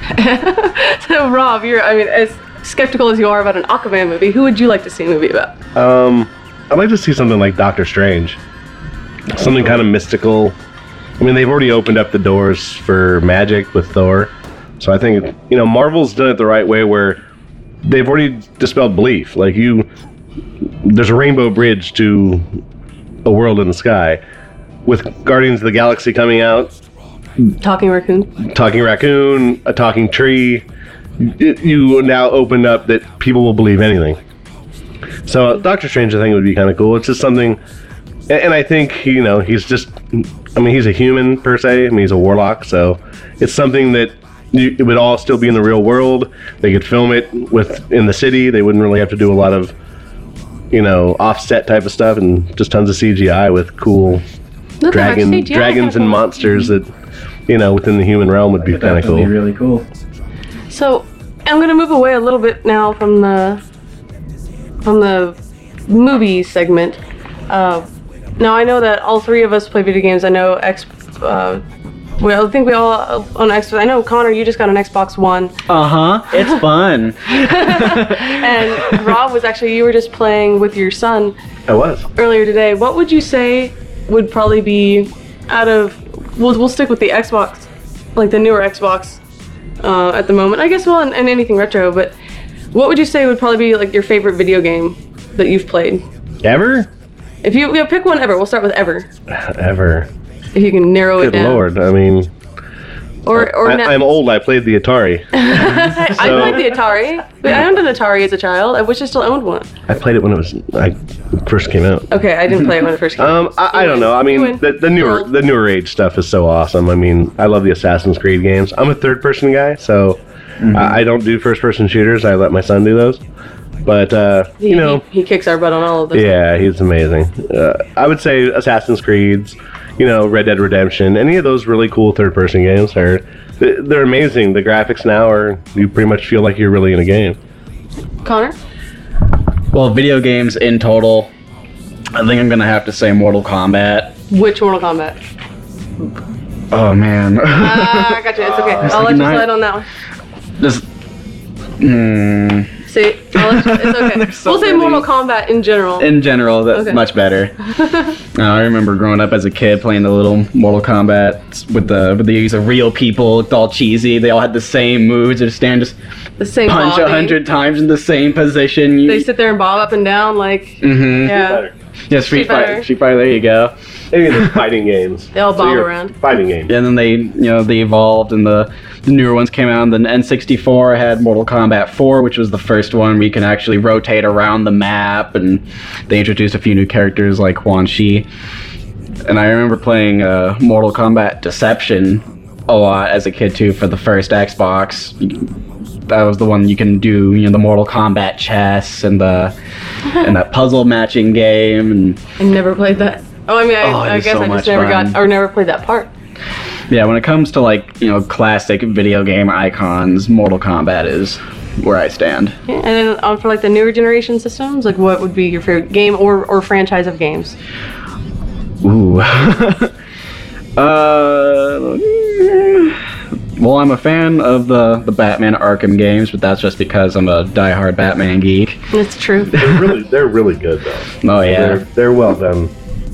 So, Rob, you're, I mean, as skeptical as you are about an Aquaman movie, who would you like to see a movie about? Um, I'd like to see something like Doctor Strange. Something kind of mystical. I mean, they've already opened up the doors for magic with Thor. So I think, you know, Marvel's done it the right way where they've already dispelled belief. Like, you, there's a rainbow bridge to a world in the sky. With Guardians of the Galaxy coming out, Talking raccoon. talking raccoon, a talking tree, it, you now opened up that people will believe anything. So uh, Doctor Strange, I think, would be kind of cool. It's just something, and, and I think, you know, he's just, I mean, he's a human per se. I mean, he's a warlock, so it's something that you, it would all still be in the real world. They could film it with in the city. They wouldn't really have to do a lot of, you know, offset type of stuff, and just tons of C G I with cool Look, dragon, C G I dragons kinda and cool. monsters that, you know, within the human realm would be kind of That would cool. be really cool. So, I'm gonna move away a little bit now from the from the movie segment. Uh, now I know that all three of us play video games. I know X. Uh, well, I think we all own Xbox. I know, Connor, you just got an Xbox One, Uh huh. It's fun. and Rob was actually, you were just playing with your son I was. earlier today. What would you say would probably be out of? We'll we'll stick with the Xbox, like the newer Xbox, uh, at the moment. I guess well, and, and anything retro. But what would you say would probably be like your favorite video game that you've played? Ever? If you, you pick one ever, we'll start with ever. Ever. If you can narrow it Good down. lord. I mean, Or or I, na- I'm old. I played the Atari. I so- played the Atari. But I owned an Atari as a child. I wish I still owned one. I played it when it was I first came out. Okay, I didn't play it when it first came out. Um, I, I don't know. I You mean, win. the, the newer Well- the newer age stuff is so awesome. I mean, I love the Assassin's Creed games. I'm a third person guy, so I, I don't do first person shooters. I let my son do those. But uh, He, you know, he, he kicks our butt on all of this. yeah, he's amazing. Uh, I would say Assassin's Creeds, you know, Red Dead Redemption, any of those really cool third person games are they're amazing. The graphics now are you pretty much feel like you're really in a game. Connor? Well, video games in total, I think I'm gonna have to say Mortal Kombat. Which Mortal Kombat? Oh man. Ah, I got you. It's okay. I'll let you like slide on that one. Just. Hmm. See, I'll let you, it's okay. There's so We'll say many. Mortal Kombat in general. In general, that's Okay. much better. uh, I remember growing up as a kid playing the little Mortal Kombat with the with the use of real people. It's all cheesy. They all had the same moves. They just stand, just the same punch a bobbing. hundred times in the same position. You, They sit there and bob up and down like, mm-hmm. yeah. Yeah, Street Street Fighter. Fighter. Street Fighter. There you go. Any of the fighting games. They all bob you're- around. Fighting games. And then they, you know, they evolved, and the, the newer ones came out. And then N sixty-four had Mortal Kombat four, which was the first one where you can actually rotate around the map, and they introduced a few new characters like Quan Chi. And I remember playing uh, Mortal Kombat Deception a lot as a kid too for the first Xbox. that was the one you can do, you know, the Mortal Kombat chess and the and that puzzle matching game. And I never played that. Oh, I mean, I, Oh, it I is guess so I much just never fun. got or never played that part. yeah, when it comes to like, you know, classic video game icons, Mortal Kombat is where I stand. Yeah, and then um, for like the newer generation systems, like what would be your favorite game or, or franchise of games? Ooh. uh, well, I'm a fan of the, the Batman Arkham games, but that's just because I'm a diehard Batman geek. It's true. They're really, they're really good though. Oh, yeah. They're, they're well done.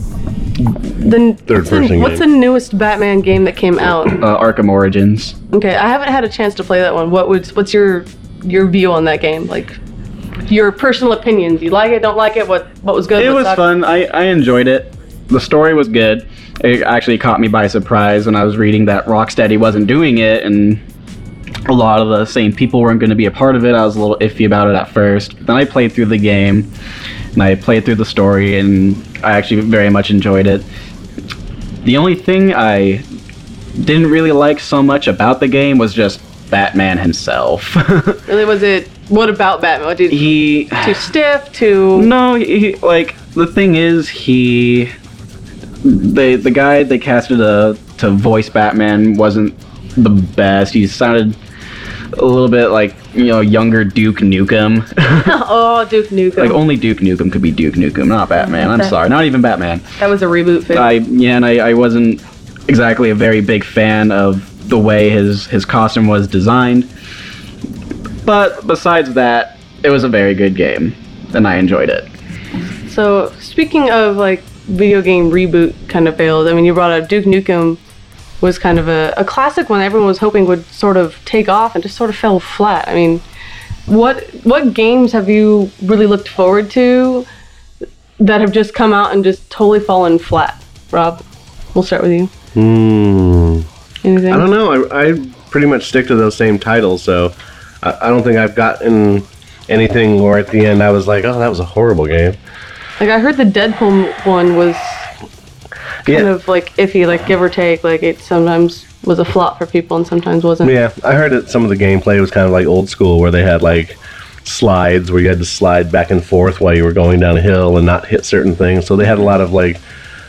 The, Third what's the, person what's the game. newest Batman game that came out? Uh, Arkham Origins. Okay, I haven't had a chance to play that one. What would what's your your view on that game? Like your personal opinions. You like it? Don't like it? What what was good? It what was sucked? fun. I, I enjoyed it. The story was good. It actually caught me by surprise when I was reading that Rocksteady wasn't doing it, and a lot of the same people weren't going to be a part of it. I was a little iffy about it at first. Then I played through the game, and I played through the story, and I actually very much enjoyed it. The only thing I didn't really like so much about the game was just Batman himself. Really, was it? What about Batman? What did he too stiff? Too No, he, like the thing is, he they the guy they casted to to voice Batman wasn't the best. He sounded a little bit like, you know, younger Duke Nukem. oh, Duke Nukem. Like only Duke Nukem could be Duke Nukem, not Batman. I'm sorry, not even Batman. That was a reboot film. I yeah, and I, I wasn't exactly a very big fan of the way his his costume was designed. But besides that, it was a very good game, and I enjoyed it. So speaking of like video game reboot kind of failed, I mean, you brought up Duke Nukem was kind of a, a classic one everyone was hoping would sort of take off and just sort of fell flat. I mean, what what games have you really looked forward to that have just come out and just totally fallen flat? Rob, we'll start with you. Hmm. Anything? I don't know. I, I pretty much stick to those same titles, so I, I don't think I've gotten anything where at the end I was like, oh, that was a horrible game. Like I heard the Deadpool one was kind Yeah. of like iffy, like give or take. Like it sometimes was a flop for people and sometimes wasn't. Yeah, I heard that some of the gameplay was kind of like old school, where they had like slides where you had to slide back and forth while you were going down a hill and not hit certain things. So they had a lot of like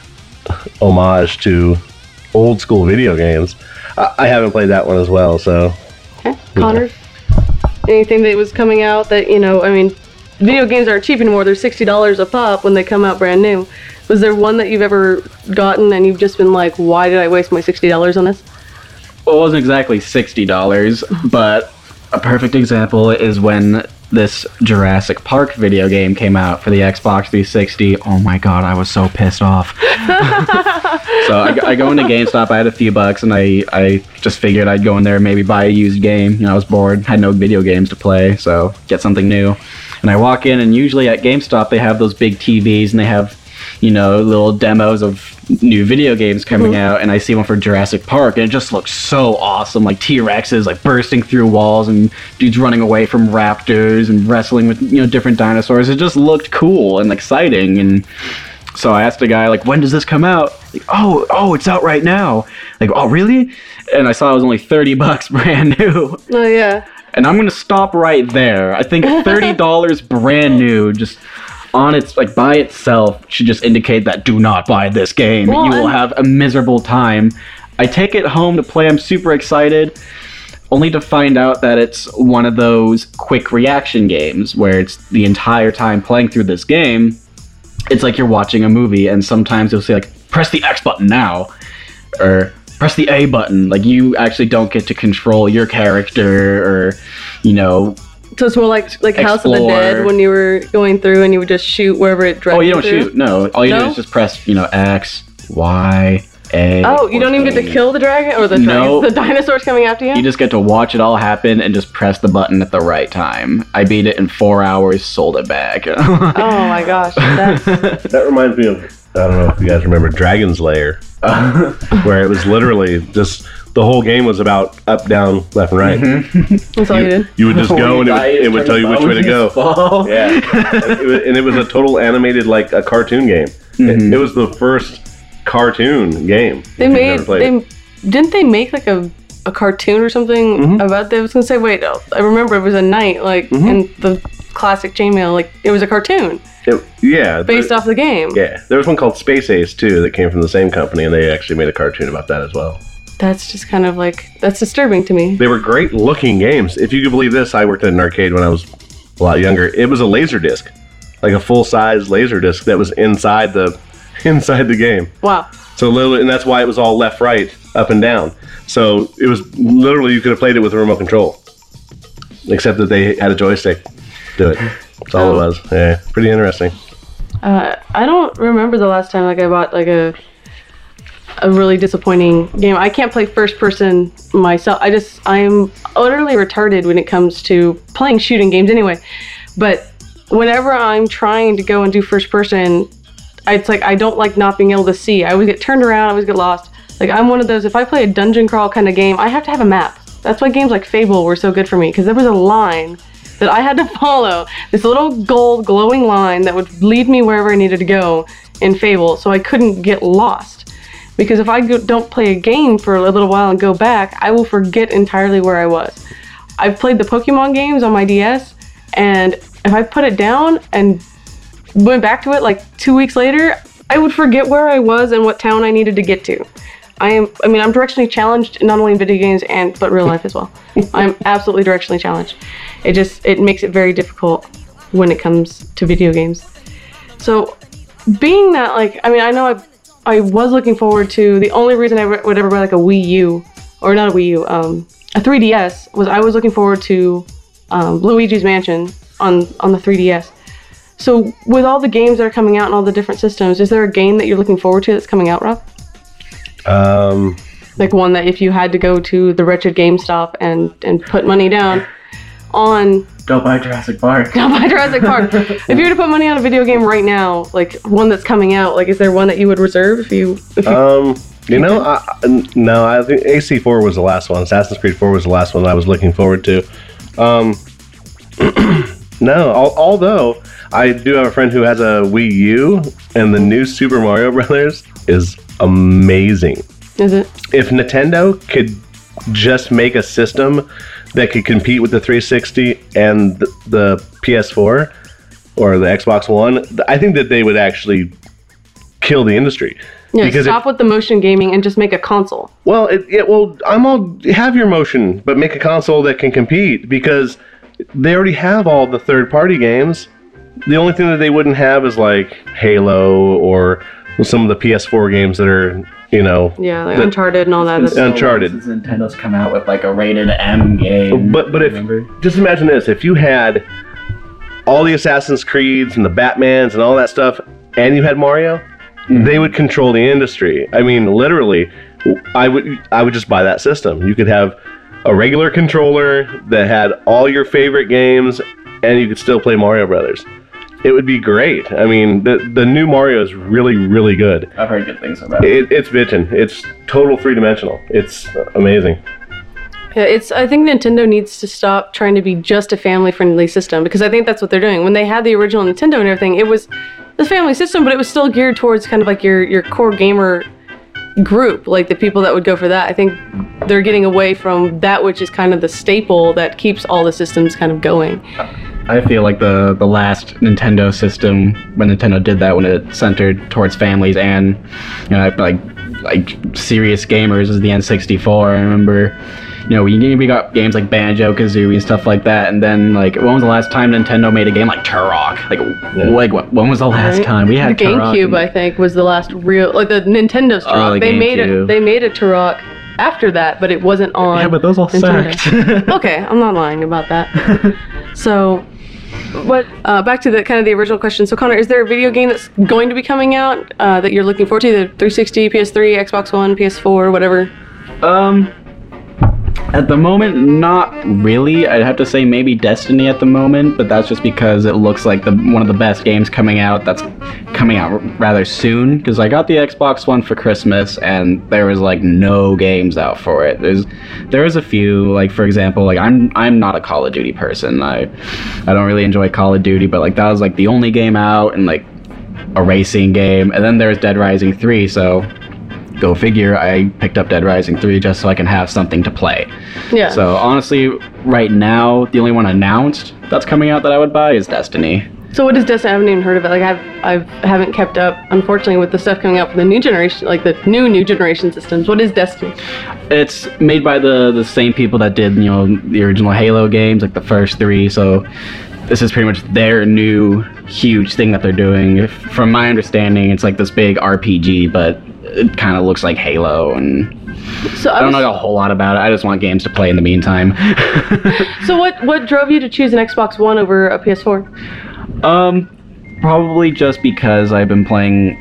homage to old school video games. I, I haven't played that one as well, so. Okay, Connor. Anything that was coming out that, you know, I mean, video games aren't cheap anymore. They're sixty dollars a pop when they come out brand new. Was there one that you've ever gotten and you've just been like, why did I waste my sixty dollars on this? Well, it wasn't exactly sixty dollars, but a perfect example is when this Jurassic Park video game came out for the Xbox three sixty. Oh my god, I was so pissed off. So I, I go into GameStop, I had a few bucks, and I, I just figured I'd go in there and maybe buy a used game. You know, I was bored, had no video games to play, so get something new. And I walk in, and usually at GameStop they have those big T Vs, and they have, you know, little demos of new video games coming Mm-hmm. out, and I see one for Jurassic Park, and it just looks so awesome, like T-Rexes like bursting through walls and dudes running away from raptors and wrestling with, you know, different dinosaurs. It just looked cool and exciting. And so I asked the guy, like, when does this come out? Like, oh, oh, it's out right now. Like, oh, really? And I saw it was only thirty bucks brand new. Oh, yeah. And I'm gonna stop right there. I think thirty dollars brand new, just on its, like, by itself, should just indicate that do not buy this game. Well, you will and- have a miserable time. I take it home to play. I'm super excited, only to find out that it's one of those quick reaction games where it's the entire time playing through this game, it's like you're watching a movie, and sometimes you'll say, like, press the X button now, or press the A button. Like, you actually don't get to control your character, or, you know, So it's more like like House of the Explore. Dead when you were going through and you would just shoot wherever it dragged oh, you don't through. shoot. No, all you No? do is just press, you know, X, Y, A. Oh, you or don't even get to A. kill the dragon or the No. dragons, the dinosaurs coming after you? You just get to watch it all happen and just press the button at the right time. I beat it in four hours, sold it back. Oh my gosh, that's That reminds me of, I don't know if you guys remember Dragon's Lair, where it was literally just, the whole game was about up, down, left, and right. that's all you did. You would just go and it would, Die, it would tell you which way to go. fall. Yeah, and it, was, and it was a total animated, like a cartoon game. It, it was the first cartoon game. They if you've made never played they it. didn't they make like a a cartoon or something Mm-hmm. about that. I was gonna say, wait, oh, I remember it was a knight, like Mm-hmm. in the classic chainmail, like it was a cartoon It- yeah. based there- off the game. Yeah. There was one called Space Ace, too, that came from the same company, and they actually made a cartoon about that as well. That's just kind of like, that's disturbing to me. They were great looking games. If you could believe this, I worked at an arcade when I was a lot younger. It was a laser disc, like a full size laser disc that was inside the inside the game. Wow. So literally, and that's why it was all left, right, up and down. So it was literally you could have played it with a remote control, except that they had a joystick do it. That's all Oh. it was. Yeah, pretty interesting. Uh, I don't remember the last time like I bought like a a really disappointing game. I can't play first person myself. I just I'm utterly retarded when it comes to playing shooting games anyway. But whenever I'm trying to go and do first person, it's like I don't like not being able to see. I always get turned around, I always get lost. Like I'm one of those, if I play a dungeon crawl kind of game, I have to have a map. That's why games like Fable were so good for me, because there was a line that I had to follow, this little gold glowing line that would lead me wherever I needed to go in Fable, so I couldn't get lost. Because if I go, don't play a game for a little while and go back, I will forget entirely where I was. I've played the Pokemon games on my D S, and if I put it down and went back to it like two weeks later, I would forget where I was and what town I needed to get to. I am, I mean, I'm directionally challenged, not only in video games and but real life as well. I'm absolutely directionally challenged. It just, it makes it very difficult when it comes to video games. So, being that, like, I mean, I know I, I was looking forward to, the only reason I would ever buy like a Wii U, or not a Wii U, um, a three D S, was I was looking forward to um, Luigi's Mansion on, on the three D S. So, with all the games that are coming out and all the different systems, is there a game that you're looking forward to that's coming out, Rob? Um, Like one that if you had to go to the wretched GameStop and, and put money down on Go buy Jurassic Park. Go buy Jurassic Park. If you were to put money on a video game right now, like one that's coming out, like is there one that you would reserve if you if you um, you know, I, I- no, I think A C four was the last one. Assassin's Creed four was the last one I was looking forward to. Um, no, al- although I do have a friend who has a Wii U, and the new Super Mario Brothers is amazing. is it? If Nintendo could just make a system that could compete with the three sixty and the, the P S four or the Xbox One, I think that they would actually kill the industry. Yeah, Because stop with the motion gaming and just make a console. Well, it, it, well, I'm all have your motion, but make a console that can compete, because they already have all the third-party games. The only thing that they wouldn't have is like Halo or some of the P S four games that are, you know, Yeah, like the- Uncharted and all that. That's, Uncharted. Since Nintendo's come out with like a rated M game. But but if remember? just imagine this, if you had all the Assassin's Creeds and the Batmans and all that stuff, and you had Mario, Mm-hmm. they would control the industry. I mean, literally, I would I would just buy that system. You could have a regular controller that had all your favorite games, and you could still play Mario Brothers. It would be great. I mean, the the new Mario is really really good. I've heard good things about it. It, it's bitchin'. It's total three dimensional. It's amazing. yeah, it's. I think Nintendo needs to stop trying to be just a family-friendly system, because I think that's what they're doing. When they had the original Nintendo and everything, it was a family system, but it was still geared towards kind of like your your core gamer group, like the people that would go for that. I think they're getting away from that, which is kind of the staple that keeps all the systems kind of going. I feel like the the last Nintendo system, when Nintendo did that, when it centered towards families and, you know, like like serious gamers, is the N sixty-four. I remember, you know, we we got games like Banjo-Kazooie and stuff like that, and then like when was the last time Nintendo made a game like Turok? Like Yeah. like what, when was the last Right? time we had the Turok? GameCube, and- I think, was the last real, like the Nintendo's Turok. Oh, the they made it. GameCube. They made a Turok after that, but it wasn't on. Yeah, but those all Nintendo. sucked. Okay, I'm not lying about that. So, what? Uh, back to the kind of the original question. So, Connor, is there a video game that's going to be coming out uh, that you're looking forward to? The three sixty, P S three, Xbox One, P S four, whatever. Um, at the moment, not really. I'd have to say maybe Destiny at the moment, but that's just because it looks like the one of the best games coming out. That's coming out r- rather soon. Because I got the Xbox One for Christmas, and there was like no games out for it. There's there is a few, like for example, like I'm I'm not a Call of Duty person. I I don't really enjoy Call of Duty, but like that was like the only game out, and like a racing game. And then there's Dead Rising three, so go figure, I picked up Dead Rising three just so I can have something to play. Yeah. So honestly, right now, the only one announced that's coming out that I would buy is Destiny. So what is Destiny? I haven't even heard of it. Like I've I've haven't kept up, unfortunately, with the stuff coming out for the new generation, like the new new generation systems. What is Destiny? It's made by the the same people that did, you know, the original Halo games, like the first three. So this is pretty much their new huge thing that they're doing. If, from my understanding, it's like this big R P G, but it kind of looks like Halo, and so I, I don't was, know a whole lot about it. I just want games to play in the meantime. So what what drove you to choose an Xbox One over a P S four? Um, probably just because I've been playing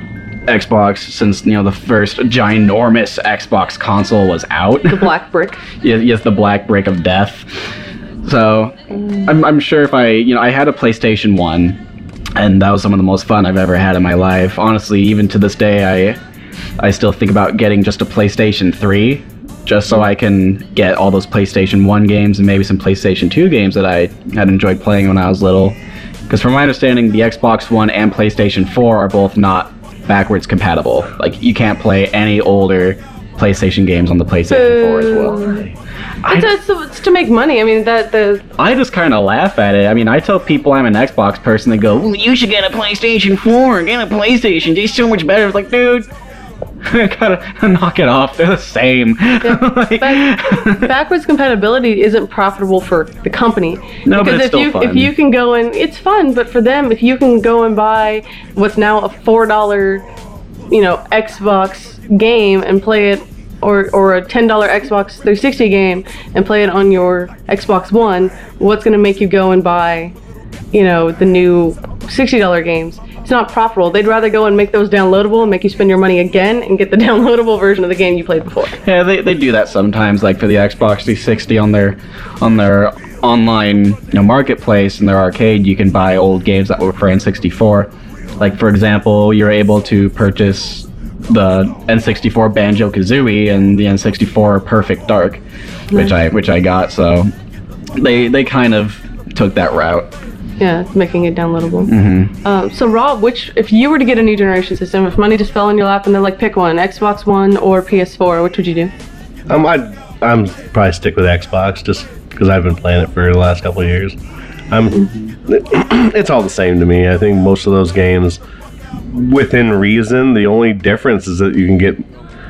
Xbox since, you know, the first ginormous Xbox console was out. The black brick. yes, yes, the black brick of death. So, I'm, I'm sure if I, you know, I had a PlayStation one, and that was some of the most fun I've ever had in my life. Honestly, even to this day, I, I still think about getting just a PlayStation three, just so I can get all those PlayStation one games and maybe some PlayStation two games that I had enjoyed playing when I was little. Because from my understanding, the Xbox One and PlayStation four are both not backwards compatible. Like, you can't play any older PlayStation games on the PlayStation four as well. I, It's, it's, it's to make money. I mean, that the I just kind of laugh at it. I mean, I tell people I'm an Xbox person, they go, well, you should get a PlayStation four, get a PlayStation, they're so much better. It's like, dude, I gotta knock it off. They're the same. yeah, Like- back, backwards compatibility isn't profitable for the company. No, but because it's if still you fun. if you can go and it's fun, but for them, if you can go and buy what's now a four dollar, you know, Xbox game and play it, or or a ten dollar Xbox three sixty game and play it on your Xbox One, what's gonna make you go and buy, you know, the new sixty dollar games? It's not profitable. They'd rather go and make those downloadable and make you spend your money again and get the downloadable version of the game you played before. Yeah, they, they do that sometimes, like for the Xbox three sixty on their on their online, you know, marketplace in their arcade. You can buy old games that were for N sixty-four. Like, for example, you're able to purchase the N sixty-four Banjo-Kazooie and the N sixty-four Perfect Dark, which I which I got. So they they kind of took that route. Yeah, making it downloadable. Mm-hmm. Um, so Rob, which if you were to get a new generation system, if money just fell in your lap and they're like, pick one, Xbox One or P S four, which would you do? Um, I'd I'm probably stick with Xbox just because I've been playing it for the last couple of years. I'm it's all the same to me. I think most of those games, within reason, the only difference is that you can get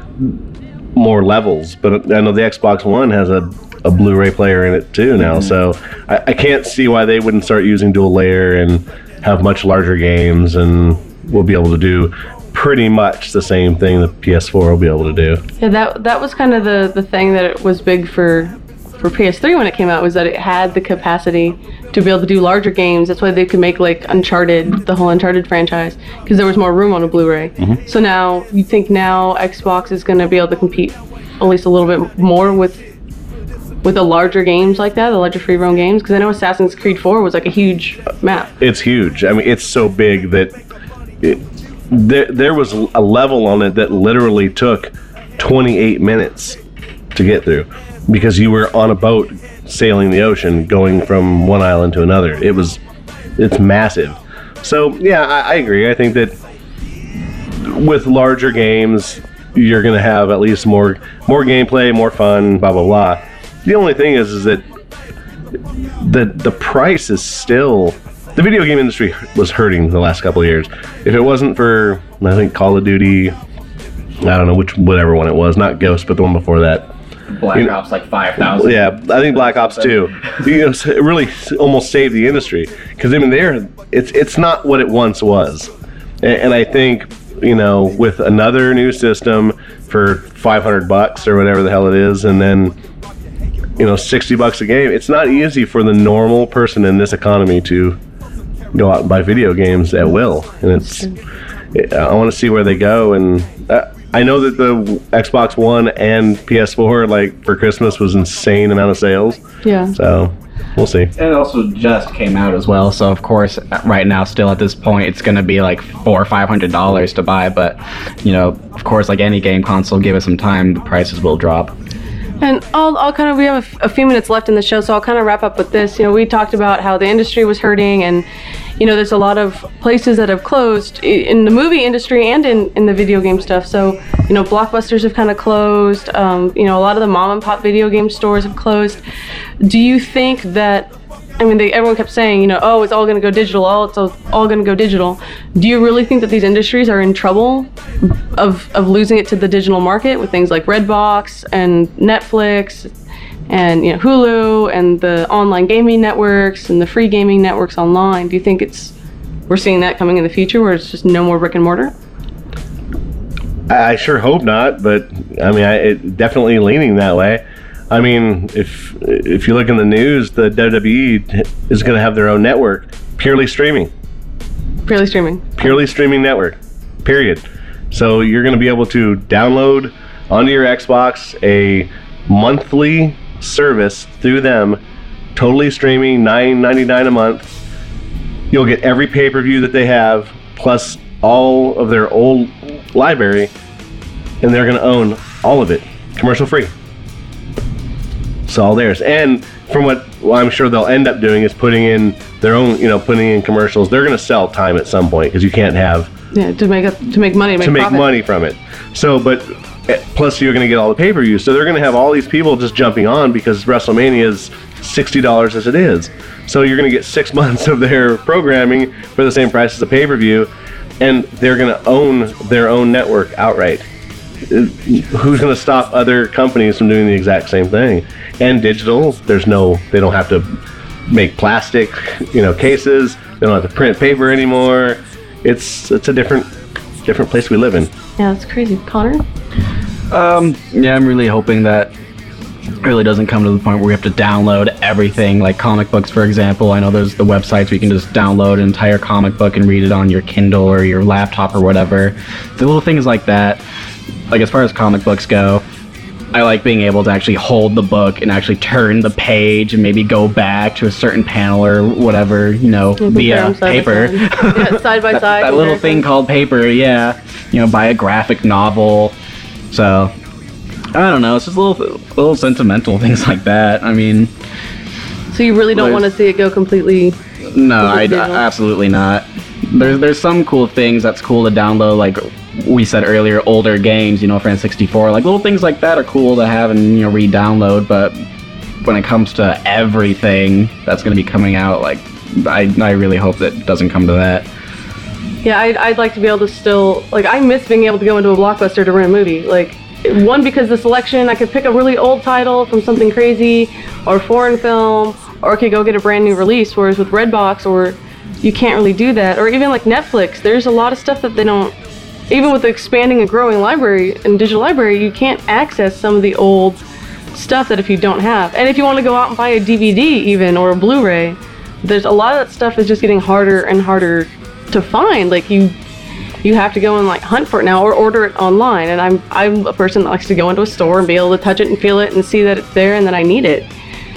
more levels. But I know the Xbox One has a a Blu-ray player in it too now, so I, I can't see why they wouldn't start using dual layer and have much larger games, and we'll be able to do pretty much the same thing the P S four will be able to do. Yeah, that that was kind of the, the thing that it was big for for P S three when it came out, was that it had the capacity to be able to do larger games. That's why they could make like Uncharted, the whole Uncharted franchise, because there was more room on a Blu-ray. Mm-hmm. So now you think now Xbox is going to be able to compete at least a little bit more with with the larger games like that, the larger free roam games? Because I know Assassin's Creed four was like a huge map. It's huge. I mean, it's so big that it, there, there was a level on it that literally took twenty-eight minutes to get through because you were on a boat sailing the ocean going from one island to another. It was, it's massive. So, yeah, I, I agree. I think that with larger games, you're going to have at least more more gameplay, more fun, blah, blah, blah. The only thing is, is that the the price is still, the video game industry was hurting the last couple of years. If it wasn't for, I think, Call of Duty, I don't know which whatever one it was, not Ghost, but the one before that. Black you know, Ops like five thousand. Yeah, I think Black Ops two. You know, it really almost saved the industry because I mean, there it's it's not what it once was, and, and I think, you know, with another new system for five hundred bucks or whatever the hell it is, and then, you know, sixty bucks a game, it's not easy for the normal person in this economy to go out and buy video games at will. And it's, it, I want to see where they go. And uh, I know that the Xbox One and P S four, like, for Christmas was insane amount of sales. Yeah. So we'll see. It also just came out as well, so of course, right now, still at this point, it's going to be like four or five hundred dollars to buy. But, you know, of course, like any game console, give it some time, the prices will drop. And I'll, I'll kind of, we have a, f- a few minutes left in the show, so I'll kind of wrap up with this. You know, we talked about how the industry was hurting, and you know, there's a lot of places that have closed i- in the movie industry and in, in the video game stuff. So, you know, Blockbusters have kind of closed. Um, you know, a lot of the mom and pop video game stores have closed. Do you think that, I mean, they, everyone kept saying, you know, oh, it's all going to go digital, oh, it's all, all going to go digital. Do you really think that these industries are in trouble of, of losing it to the digital market with things like Redbox and Netflix and, you know, Hulu and the online gaming networks and the free gaming networks online? Do you think it's, we're seeing that coming in the future where it's just no more brick and mortar? I sure hope not, but I mean, I it definitely leaning that way. I mean, if if you look in the news, the W W E is going to have their own network, purely streaming, Purely streaming. purely streaming network, period. So you're going to be able to download onto your Xbox a monthly service through them, totally streaming, nine ninety-nine a month. You'll get every pay-per-view that they have, plus all of their old library, and they're going to own all of it, commercial free. It's all theirs. And from what well, I'm sure they'll end up doing is putting in their own, you know, putting in commercials. They're going to sell time at some point because you can't have Yeah, to make up, to make money, to make, to make profit. money from it. So, but eh, plus you're going to get all the pay-per-views. So they're going to have all these people just jumping on because WrestleMania is sixty dollars as it is. So you're going to get six months of their programming for the same price as a pay-per-view, and they're going to own their own network outright. Uh, Who's going to stop other companies from doing the exact same thing? And digital, there's no, they don't have to make plastic, you know, cases. They don't have to print paper anymore. It's it's a different different place we live in. Yeah, that's crazy. Connor? Um, yeah, I'm really hoping that it really doesn't come to the point where we have to download everything, like comic books, for example. I know there's the websites where you can just download an entire comic book and read it on your Kindle or your laptop or whatever. The little things like that. Like, as far as comic books go, I like being able to actually hold the book and actually turn the page and maybe go back to a certain panel or whatever, you know, Yeah, via side by paper. side. Yeah, side by that, side. that little comparison. thing called paper, yeah. You know, buy a graphic novel. So, I don't know. It's just little, little sentimental things like that. I mean, So you really don't There's- want to see it go completely... no, I, digital? absolutely not. There's there's some cool things that's cool to download, like we said earlier, older games, you know, for N sixty-four. Like, little things like that are cool to have and, you know, re-download, but when it comes to everything that's going to be coming out, like, I, I really hope that it doesn't come to that. Yeah, I'd, I'd like to be able to still... Like, I miss being able to go into a Blockbuster to rent a movie. Like, one, because the selection, I could pick a really old title from something crazy, or a foreign film, or I could go get a brand new release, whereas with Redbox, or you can't really do that. Or even like Netflix, there's a lot of stuff that they don't... Even with the expanding and growing library and digital library, you can't access some of the old stuff that if you don't have. And if you want to go out and buy a D V D even, or a Blu-ray, there's a lot of that stuff is just getting harder and harder to find. Like, you you have to go and like hunt for it now or order it online. And I'm I'm a person that likes to go into a store and be able to touch it and feel it and see that it's there and that I need it.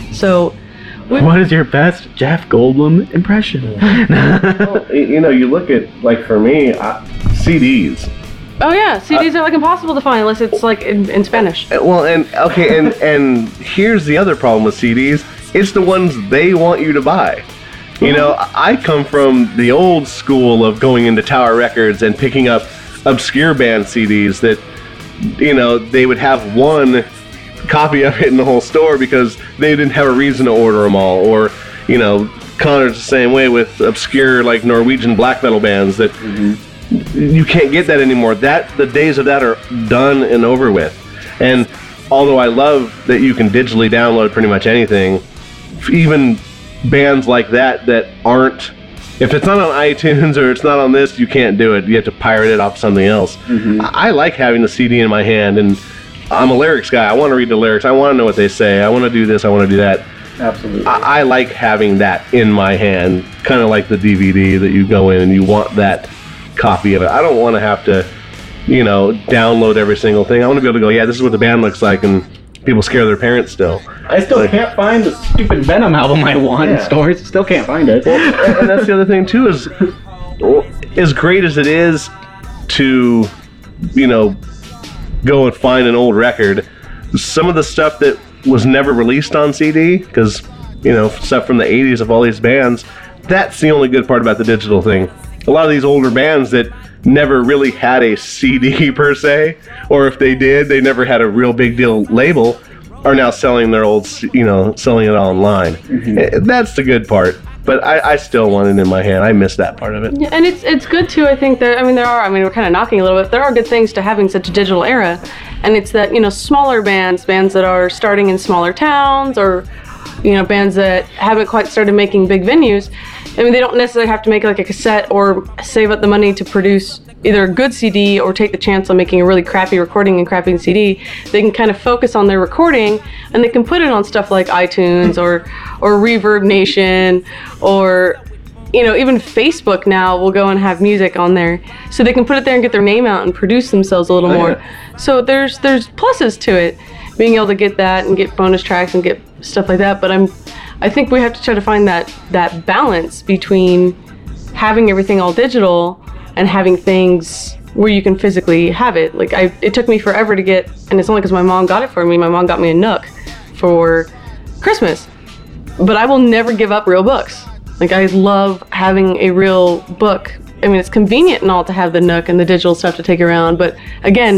So What is your best Jeff Goldblum impression? Well, y- you know, you look at, like, for me, uh, C Ds. oh yeah, C Ds are like impossible to find unless it's like in, in Spanish. Uh, Well, and okay, and and here's the other problem with C Ds. It's the ones they want you to buy. You know, I I come from the old school of going into Tower Records and picking up obscure band C Ds that, you know, they would have one copy of it in the whole store because they didn't have a reason to order them all. Or, you know, Connor's the same way with obscure, like, Norwegian black metal bands that you can't get that anymore. That the days of that are done and over with. And although I love that you can digitally download pretty much anything, even bands like that that aren't, if it's not on iTunes or it's not on this, you can't do it. You have to pirate it off something else. I, I like having the C D in my hand, and I'm a lyrics guy. I want to read the lyrics. I want to know what they say. I want to do this. I want to do that. Absolutely. I, I like having that in my hand, kind of like the D V D that you go in and you want that copy of it. I don't want to have to, you know, download every single thing. I want to be able to go, yeah, this is what the band looks like, and people scare their parents still. I still can't find the stupid Venom album I want in Yeah. stores. Still can't find it. and, and that's the other thing too, is as great as it is to, you know, go and find an old record, some of the stuff that was never released on C D, because you know, stuff from the eighties of all these bands. That's the only good part about the digital thing. A lot of these older bands that never really had a C D per se, or if they did, they never had a real big deal label, are now selling their old, you know, selling it online. Mm-hmm. That's the good part. But I, I still want it in my hand. I miss that part of it. Yeah, and it's it's good too. I think that I mean there are. I mean we're kind of knocking a little bit. There are good things to having such a digital era, and it's that you know smaller bands, bands that are starting in smaller towns, or you know bands that haven't quite started making big venues. I mean they don't necessarily have to make like a cassette or save up the money to produce either a good C D or take the chance on making a really crappy recording and crappy C D. They can kind of focus on their recording, and they can put it on stuff like iTunes or or Reverb Nation, or you know even Facebook now will go and have music on there, so they can put it there and get their name out and produce themselves a little Oh, more. yeah. So there's there's pluses to it, being able to get that and get bonus tracks and get stuff like that. But I'm I think we have to try to find that that balance between having everything all digital and having things where you can physically have it. Like I, it took me forever to get, and it's only because my mom got it for me. My mom got me a Nook for Christmas, but I will never give up real books. Like I love having a real book. I mean, it's convenient and all to have the Nook and the digital stuff to take around, but again,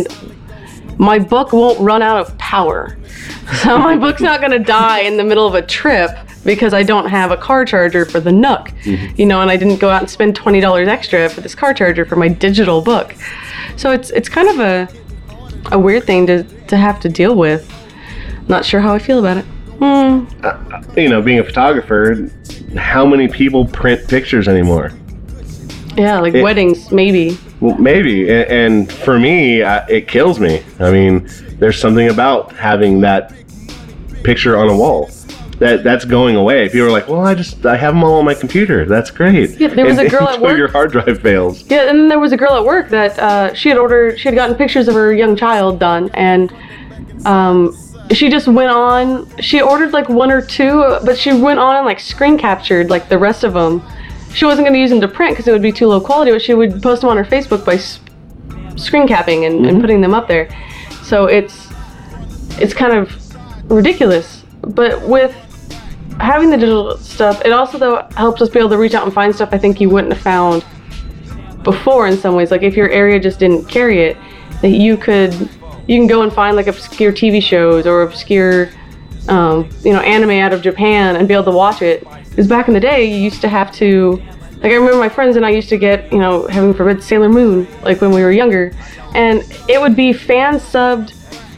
my book won't run out of power. So my book's not gonna die in the middle of a trip because I don't have a car charger for the Nook, mm-hmm. you know, and I didn't go out and spend twenty dollars extra for this car charger for my digital book. So it's it's kind of a a weird thing to, to have to deal with. Not sure how I feel about it. Mm. Uh, you know, being a photographer, how many people print pictures anymore? Yeah, like it, weddings, maybe. Well, maybe, and, and for me, I, it kills me. I mean, there's something about having that picture on a wall. That that's going away. People are like, well, I just I have them all on my computer. That's great. Yeah, there was and, a girl at until work. your hard drive fails. Yeah, and then there was a girl at work that uh, she had ordered. She had gotten pictures of her young child done, and um, she just went on. She ordered like one or two, but she went on and like screen captured like the rest of them. She wasn't going to use them to print because it would be too low quality, but she would post them on her Facebook by s- screen capping and, mm-hmm. and putting them up there. So it's it's kind of ridiculous, but with having the digital stuff, it also though helps us be able to reach out and find stuff I think you wouldn't have found before in some ways. Like if your area just didn't carry it, that you could you can go and find like obscure T V shows or obscure um, you know anime out of Japan and be able to watch it. Because back in the day, you used to have to, like I remember my friends and I used to get, you know, heaven forbid, Sailor Moon, like when we were younger, and it would be fan subbed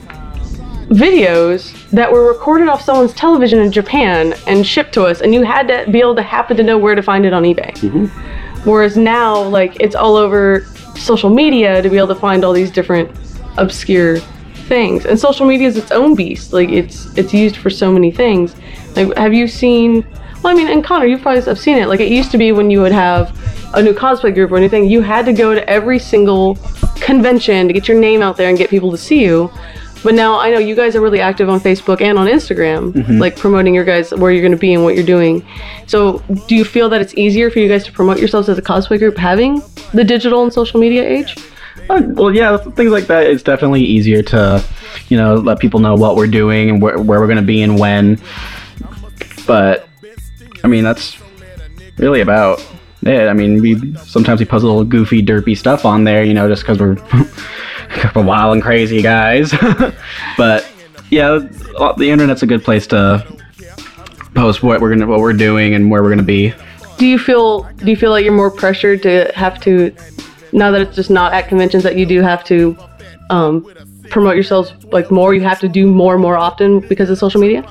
videos that were recorded off someone's television in Japan and shipped to us, and you had to be able to happen to know where to find it on eBay. Mm-hmm. Whereas now, like, it's all over social media to be able to find all these different obscure things. And social media is its own beast. Like, it's it's used for so many things. Like, have you seen, well, I mean, and Connor, you probably have seen it. Like, it used to be when you would have a new cosplay group or anything, you had to go to every single convention to get your name out there and get people to see you. But now I know you guys are really active on Facebook and on Instagram, mm-hmm. like promoting your guys, where you're going to be and what you're doing. So do you feel that it's easier for you guys to promote yourselves as a cosplay group having the digital and social media age? Uh, well, yeah, things like that. It's definitely easier to, you know, let people know what we're doing and where, where we're going to be and when. But, I mean, that's really about it. I mean, we sometimes we post a little goofy, derpy stuff on there, you know, just because we're a couple wild and crazy guys. But yeah, the internet's a good place to post what we're gonna, what we're doing, and where we're gonna be. Do you feel Do you feel like you're more pressured to have to, now that it's just not at conventions, that you do have to um, promote yourselves like more? You have to do more and more often because of social media.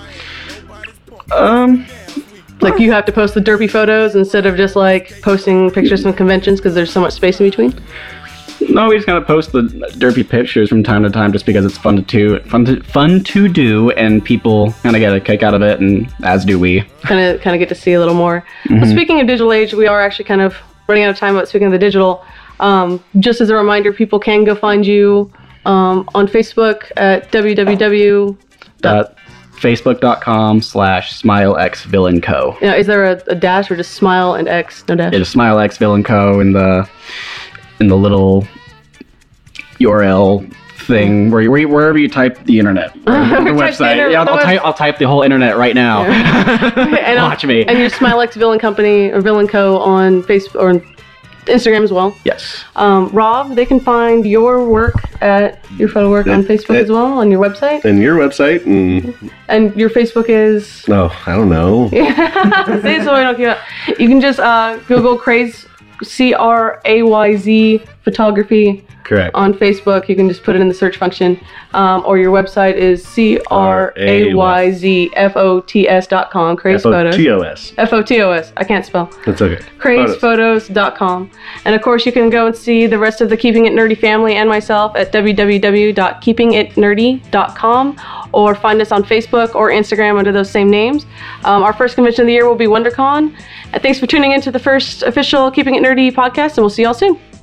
Um. Like you have to post the derpy photos instead of just like posting pictures from conventions because there's so much space in between? No, we just kind of post the derpy pictures from time to time just because it's fun to do, fun to, fun to do, and people kind of get a kick out of it, and as do we. Kind of kind of get to see a little more. Mm-hmm. Well, speaking of digital age, we are actually kind of running out of time, but speaking of the digital, um, just as a reminder, people can go find you um, on Facebook at www. Dot Facebook.com slash SmileXVillainCo. Yeah, is there a, a dash or just Smile and X, no dash? Yeah, just SmileXVillainCo in the in the little U R L thing where, where wherever you type the internet, or the Type the website. inter- yeah, I'll, the I'll web- type I'll type the whole internet right now. and Watch me. And your Smilex Villain Company or Villain Co. on Facebook or Instagram as well. Yes. Um, Rob, they can find your work at your photo work on At- Facebook at- as well, on your website. And your website, and And your Facebook is. no, I don't know. Say so I don't keep up. You can just uh, Google Craze C R A Y Z photography Correct. on Facebook. You can just put it in the search function. Um, or your website is C R A Y Z F O T S dot com. Craze F O Photos. T O S. F O T O S. I can't spell. That's okay. craze Photos. photos dot com. And of course, you can go and see the rest of the Keeping It Nerdy family and myself at w w w dot keeping it nerdy dot com, or find us on Facebook or Instagram under those same names. Um, our first convention of the year will be WonderCon. And thanks for tuning in to the first official Keeping It Nerdy podcast, and we'll see y'all soon.